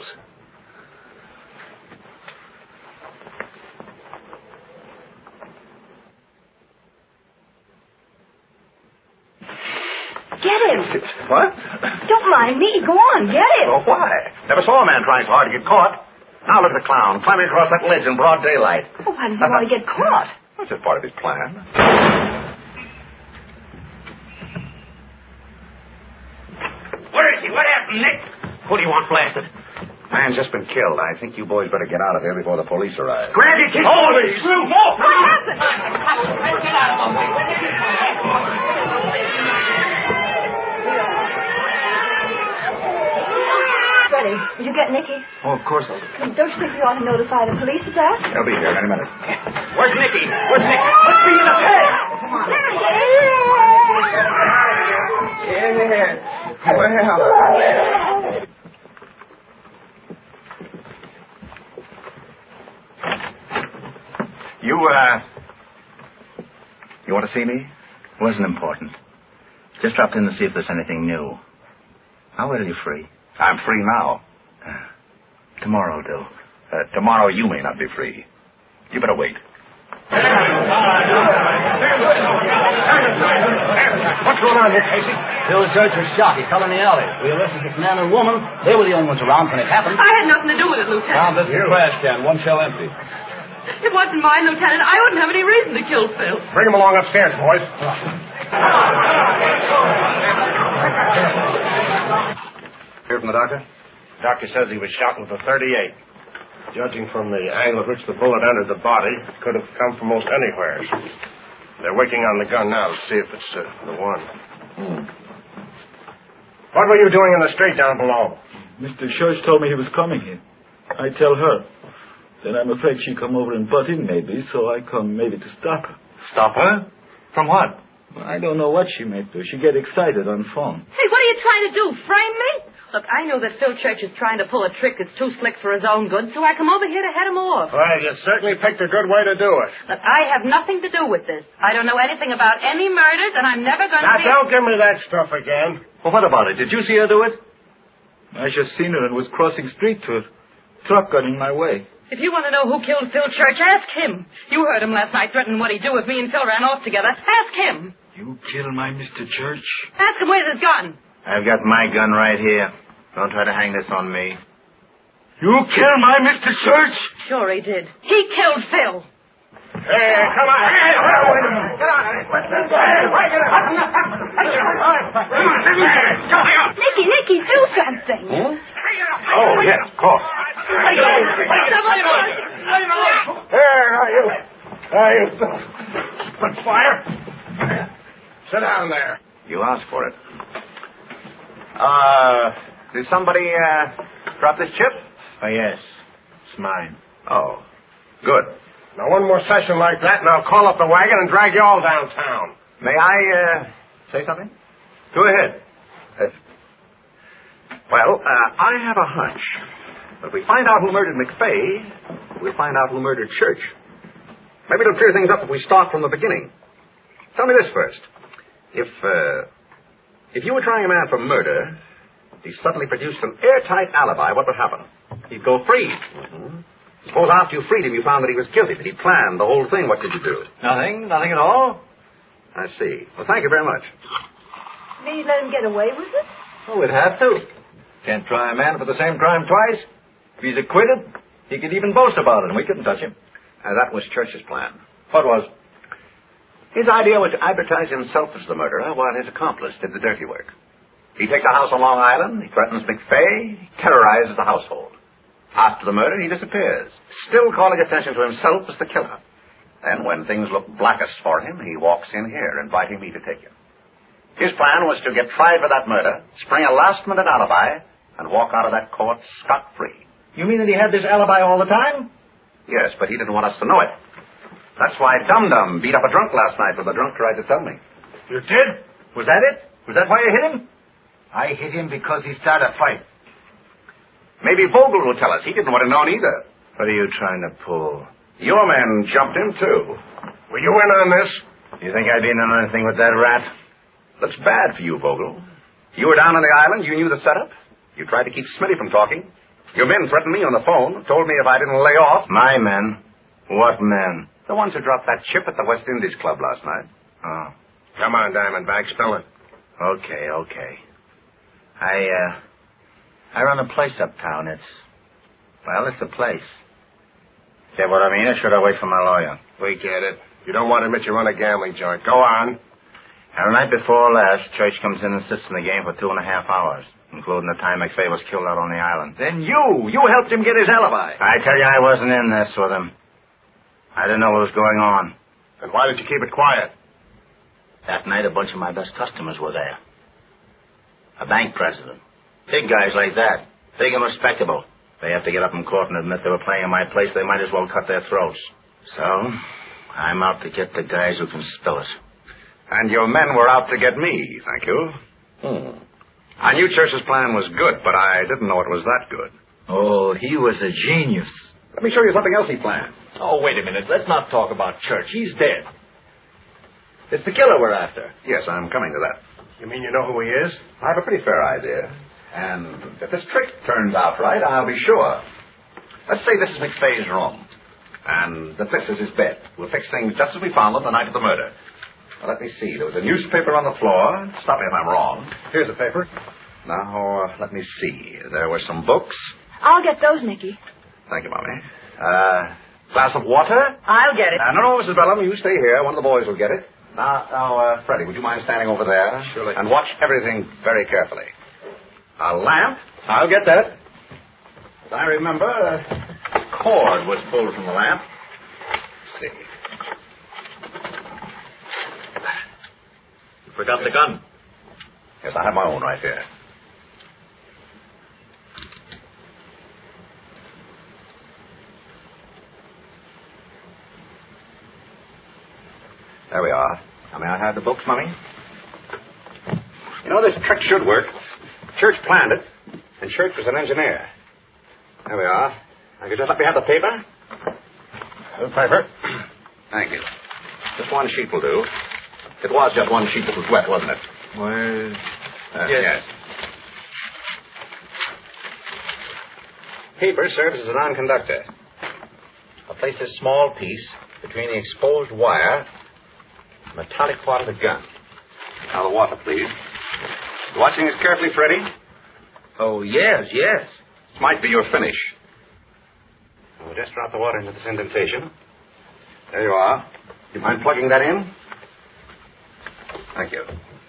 Get him. What? Don't mind me. Go on. Get him. Oh, why? Never saw a man trying so hard to get caught. Now look at the clown climbing across that ledge in broad daylight. Oh, why does he want to get caught? That's just part of his plan. Where is he? What happened, Nick? Who do you want blasted? Man's just been killed. I think you boys better get out of here before the police arrive. Grab your kids. Holy Screw! More! What happened? Freddie, will you get Nicky? Oh, of course I'll do. Don't you think we ought to notify the police of that? They'll be here any minute. Where's Nicky? Where's Nicky? Let's be in the pen! Come on. Yeah. Well. You, uh... You want to see me? Wasn't important. Just dropped in to see if there's anything new. How wait till you're free? I'm free now. Uh, Tomorrow will do. Uh, tomorrow you may not be free. You better wait. What's going on here, Casey? Phil Church was shot. He fell in the alley. We arrested this man and woman. They were the only ones around when it happened. I had nothing to do with it, Lieutenant. Found this trash can, one shell empty. It wasn't mine, Lieutenant. I wouldn't have any reason to kill Phil. Bring him along upstairs, boys. Hear from the doctor? Doctor says he was shot with a thirty-eight. Judging from the angle at which the bullet entered the body, it could have come from most anywhere. They're working on the gun now to see if it's uh, the one. Hmm. What were you doing in the street down below? Mister Church told me he was coming here. I tell her. Then I'm afraid she come over and butt in maybe, so I come maybe to stop her. Stop her? From what? I don't know what she may do. She get excited on phone. Hey, what are you trying to do, frame me? Look, I know that Phil Church is trying to pull a trick that's too slick for his own good, so I come over here to head him off. Well, you certainly picked a good way to do it. Look, I have nothing to do with this. I don't know anything about any murders, and I'm never going to Now, be... don't give me that stuff again. Well, what about it? Did you see her do it? I just seen her and was crossing street to it. Truck got in my way. If you want to know who killed Phil Church, ask him. You heard him last night threatening what he'd do if me and Phil ran off together. Ask him. You killed my Mister Church? Ask him where's his gun. I've got my gun right here. Don't try to hang this on me. You killed my Mister Church? Sure he did. He killed Phil. Hey, come on. Hey, wait a minute. Get on. Nicky, Nicky, do something. Hmm? Oh, yes, of course. Here, now you. Now you. Put fire. Sit down there. You asked for it. Uh, did somebody, uh, drop this chip? Oh, yes. It's mine. Oh, good. Now, one more session like that, and I'll call up the wagon and drag you all downtown. May I, uh, say something? Go ahead. Uh, well, uh, I have a hunch. If we find out who murdered McFay, we'll find out who murdered Church. Maybe it'll clear things up if we start from the beginning. Tell me this first. If, uh, if you were trying a man for murder, he suddenly produced an airtight alibi, what would happen? He'd go free. Mm-hmm. Suppose after you freed him, you found that he was guilty, that he planned the whole thing. What did you do? Nothing. Nothing at all. I see. Well, thank you very much. Mean you let him get away with it? Oh, we'd have to. Can't try a man for the same crime twice. If he's acquitted, he could even boast about it, and we couldn't touch him. Uh, that was Church's plan. What was? His idea was to advertise himself as the murderer while his accomplice did the dirty work. He takes a house on Long Island, he threatens McFay, he terrorizes the household. After the murder, he disappears, still calling attention to himself as the killer. Then, when things look blackest for him, he walks in here, inviting me to take him. His plan was to get tried for that murder, spring a last-minute alibi, and walk out of that court scot-free. You mean that he had this alibi all the time? Yes, but he didn't want us to know it. That's why Dum-Dum beat up a drunk last night when the drunk tried to tell me. You did? Was that it? Was that why you hit him? I hit him because he started a fight. Maybe Vogel will tell us. He didn't want to know either. What are you trying to pull? Your man jumped in, too. Were you in on this? You think I'd be in on anything with that rat? Looks bad for you, Vogel. You were down on the island. You knew the setup. You tried to keep Smitty from talking. Your men threatened me on the phone, told me if I didn't lay off... My men? What men? The ones who dropped that chip at the West Indies Club last night. Oh. Come on, Diamondback, spill it. Okay, okay. I, uh... I run a place uptown. It's... Well, it's a place. Get what I mean? Or should I wait for my lawyer? We get it. You don't want to admit you run a gambling joint. Go on. And the night before last, Church comes in and sits in the game for two and a half hours, including the time McFay was killed out on the island. Then you, you helped him get his alibi. I tell you, I wasn't in this with him. I didn't know what was going on. Then why did you keep it quiet? That night, a bunch of my best customers were there. A bank president. Big guys like that. Big and respectable. They have to get up in court and admit they were playing in my place. They might as well cut their throats. So, I'm out to get the guys who can spill it. And your men were out to get me, thank you. Hmm. I knew Church's plan was good, but I didn't know it was that good. Oh, he was a genius. Let me show you something else he planned. Oh, wait a minute. Let's not talk about Church. He's dead. It's the killer we're after. Yes, I'm coming to that. You mean you know who he is? I have a pretty fair idea. And if this trick turns out right, I'll be sure. Let's say this is McFay's room, and that this is his bed. We'll fix things just as we found them the night of the murder. Now, let me see. There was a newspaper on the floor. Stop me if I'm wrong. Here's the paper. Now, uh, let me see. There were some books. I'll get those, Nicky. Thank you, Mommy. Uh, glass of water? I'll get it. Uh, no, no, Missus Bellum, you stay here. One of the boys will get it. Now, now, uh, Freddie, would you mind standing over there? Surely. And watch everything very carefully. A lamp? I'll get that. As I remember, a cord was pulled from the lamp. Let's see. You forgot the gun. Yes, I have my own right here. There we are. Now, may I have the books, Mummy? You know, this trick should work. Church planned it, and Church was an engineer. There we are. Now, you just let me have the paper? The paper. Thank you. Just one sheet will do. It was just one sheet that was wet, wasn't it? Well, Uh, yes. yes. Paper serves as a non-conductor. I'll place this small piece between the exposed wire and the metallic part of the gun. Now the water, please. You watching this carefully, Freddie? Oh, yes, yes. This might be your finish. We'll just drop the water into this indentation. There you are. You mind plugging that in? Thank you.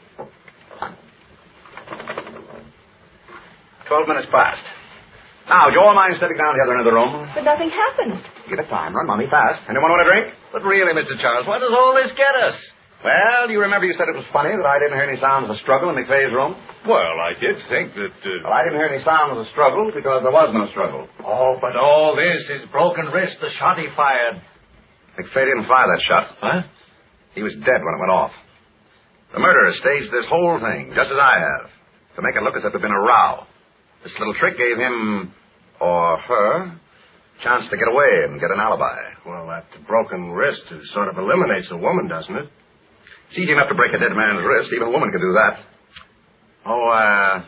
Twelve minutes past. Now, do you all mind stepping down to the other end of the room? But nothing happened. Give it time. Run, Mommy, fast. Anyone want a drink? But really, Mister Charles, what does all this get us? Well, you remember you said it was funny that I didn't hear any sounds of a struggle in McVeigh's room? Well, I did think that... Uh... Well, I didn't hear any sounds of a struggle because there was no struggle. Oh, but all this is broken wrist, the shot he fired. McVeigh didn't fire that shot. Huh? He was dead when it went off. The murderer staged this whole thing, just as I have, to make it look as if there'd been a row. This little trick gave him, or her, a chance to get away and get an alibi. Well, that broken wrist sort of eliminates a woman, doesn't it? It's easy enough to break a dead man's wrist. Even a woman could do that. Oh, uh...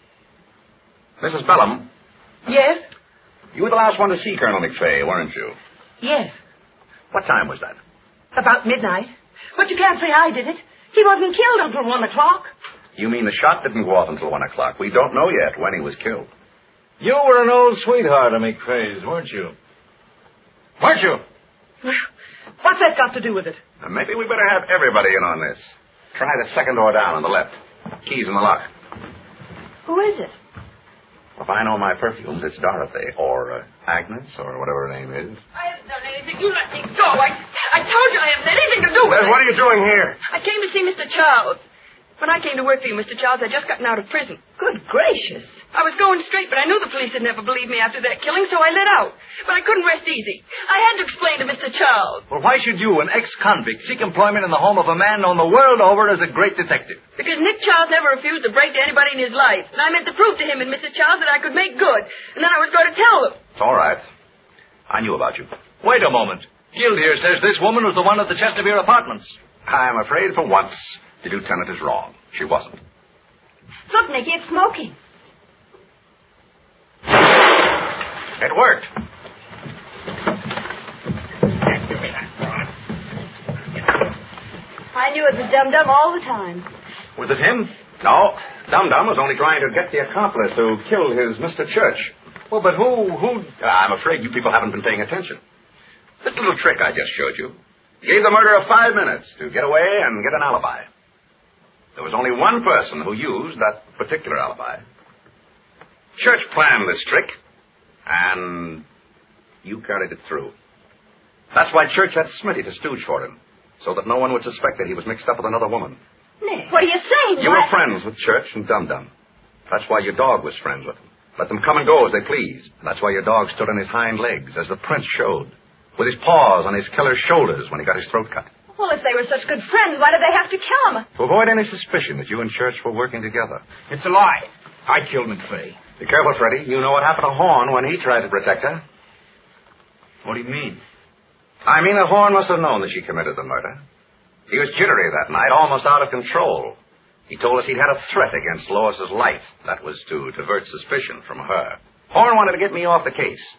Missus Bellum, Yes? you were the last one to see Colonel McVeigh, weren't you? Yes. What time was that? About midnight. But you can't say I did it. He wasn't killed until one o'clock. You mean the shot didn't go off until one o'clock? We don't know yet when he was killed. You were an old sweetheart of McFay's, weren't you? Weren't you? What's that got to do with it? Now, maybe we better have everybody in on this. Try the second door down on the left. Keys in the lock. Who is it? If I know my perfumes, it's Dorothy, or uh, Agnes, or whatever her name is. I haven't done anything. You let me go. I, I told you I haven't anything to do with Well, it. what are you doing here? I came to see Mister Charles. When I came to work for you, Mister Charles, I'd just gotten out of prison. Good gracious. I was going straight, but I knew the police would never believe me after that killing, so I let out. But I couldn't rest easy. I had to explain to Mister Charles. Well, why should you, an ex-convict, seek employment in the home of a man known the world over as a great detective? Because Nick Charles never refused to break to anybody in his life. And I meant to prove to him and Mister Charles that I could make good. And then I was going to tell them. It's all right. I knew about you. Wait a moment. Guild here says this woman was the one at the Chesterfield Apartments. I'm afraid for once the lieutenant is wrong. She wasn't. Look, Nicky, it's smoking. It worked. I knew it was Dum Dum all the time. Was it him? No. Dum Dum was only trying to get the accomplice who killed his Mister Church. Well, but who, who... I'm afraid you people haven't been paying attention. This little trick I just showed you gave the murderer five minutes to get away and get an alibi. There was only one person who used that particular alibi. Church planned this trick, and you carried it through. That's why Church had Smitty to stooge for him, so that no one would suspect that he was mixed up with another woman. Nick, what are you saying? You Why- were friends with Church and Dum Dum. That's why your dog was friends with him. Let them come and go as they pleased. That's why your dog stood on his hind legs, as the prints showed, with his paws on his killer's shoulders when he got his throat cut. Well, if they were such good friends, why did they have to kill him? To avoid any suspicion that you and Church were working together. It's a lie. I killed McVeigh. Be careful, Freddie. You know what happened to Horn when he tried to protect her. What do you mean? I mean that Horn must have known that she committed the murder. He was jittery that night, almost out of control. He told us he'd had a threat against Lois's life. That was to divert suspicion from her. Horn wanted to get me off the case.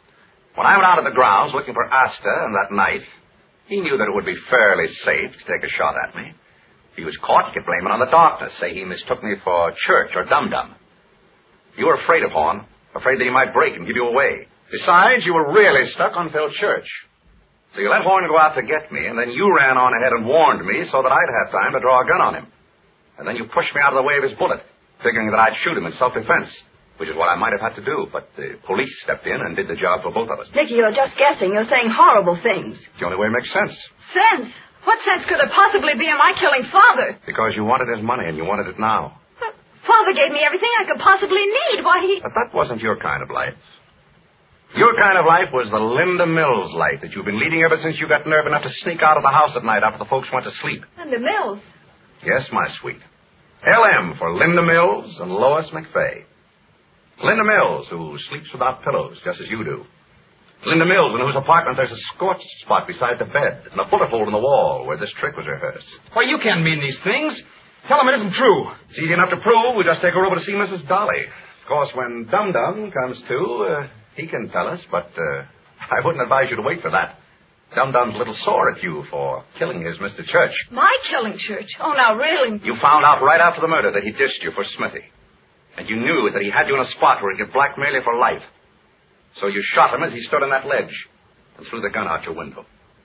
When I went out of the grounds looking for Asta and that knife, he knew that it would be fairly safe to take a shot at me. If he was caught, he could blame it on the darkness, say he mistook me for Church or Dum-Dum. You were afraid of Horn, afraid that he might break and give you away. Besides, you were really stuck on Phil Church. So you let Horn go out to get me, and then you ran on ahead and warned me so that I'd have time to draw a gun on him. And then you pushed me out of the way of his bullet, figuring that I'd shoot him in self-defense, which is what I might have had to do, but the police stepped in and did the job for both of us. Nicky, you're just guessing. You're saying horrible things. It's the only way it makes sense. Sense? What sense could there possibly be in my killing Father? Because you wanted his money, and you wanted it now. But Father gave me everything I could possibly need. Why, he... But that wasn't your kind of life. Your kind of life was the Linda Mills life that you've been leading ever since you got nerve enough to sneak out of the house at night after the folks went to sleep. Linda Mills? Yes, my sweet. L M for Linda Mills and Lois McFay. Linda Mills, who sleeps without pillows, just as you do. Linda Mills, in whose apartment there's a scorched spot beside the bed and a bullet hole in the wall where this trick was rehearsed. Why, you can't mean these things. Tell him it isn't true. It's easy enough to prove. We just take her over to see Missus Dolly. Of course, when Dum-Dum comes to, uh, he can tell us, but uh, I wouldn't advise you to wait for that. Dum-Dum's a little sore at you for killing his Mister Church. My killing Church? Oh, now, really? You found out right after the murder that he dissed you for Smithy. And you knew that he had you in a spot where he could blackmail you for life. So you shot him as he stood on that ledge and threw the gun out your window.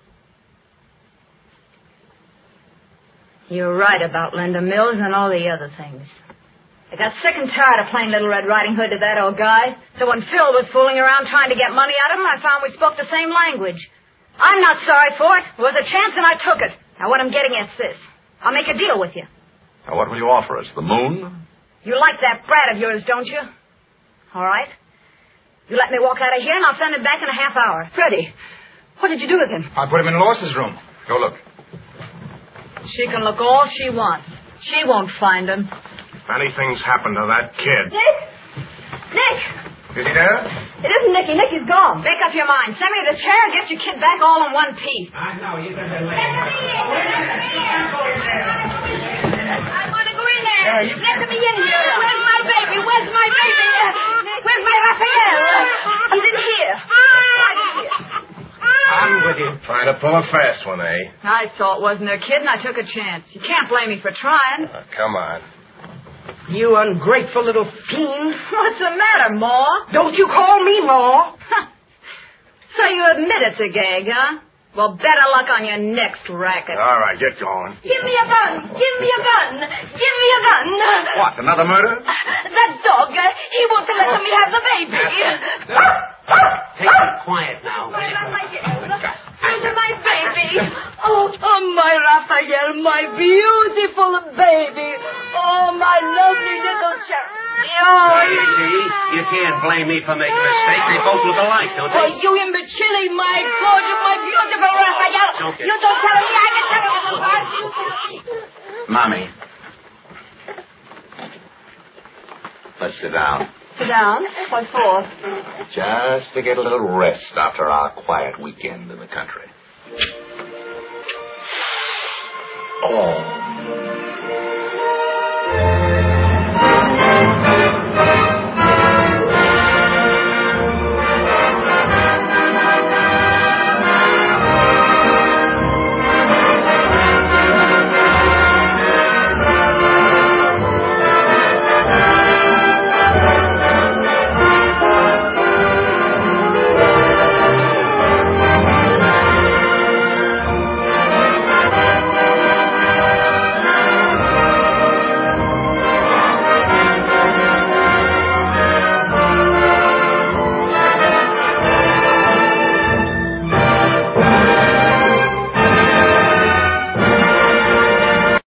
You're right about Linda Mills and all the other things. I got sick and tired of playing Little Red Riding Hood to that old guy. So when Phil was fooling around trying to get money out of him, I found we spoke the same language. I'm not sorry for it. It was a chance and I took it. Now what I'm getting at's this. I'll make a deal with you. Now what will you offer us? The moon? You like that brat of yours, don't you? All right. You let me walk out of here and I'll send him back in a half hour. Freddie, what did you do with him? I put him in Lois's room. Go look. She can look all she wants. She won't find him. Anything's happened to that kid. Nick! Nick! Is he there? It isn't Nicky. Nicky's gone. Make up your mind. Send me to the chair and get your kid back all in one piece. I know. You better let I want to go in there. Yeah, you- Let me in here. Where's my baby? Where's my baby? Where's my Raphael? He's in here. Right in here. I'm with you. Trying to pull a fast one, eh? I saw it wasn't her kid, and I took a chance. You can't blame me for trying. Uh, come on. You ungrateful little fiend. What's the matter, Ma? Don't you call me Ma. So you admit it's a gag, huh? Well, better luck on your next racket. All right, get going. Give me a gun! Give me a gun! Give me a gun! What, another murder? That dog, uh, he won't let me have the baby. Take it quiet now. Where's my Where's my baby? Oh, oh, my Raphael, my beautiful baby. Oh, my lovely little cherub. Oh, You see, you can't blame me for making mistakes. They both look alike, don't Oh, they? you imbecile, my gorgeous, my beautiful Raphael. Okay. You don't tell me I can tell you. Mommy. Let's sit down. Sit down. What for? Just to get a little rest after our quiet weekend in the country. Oh.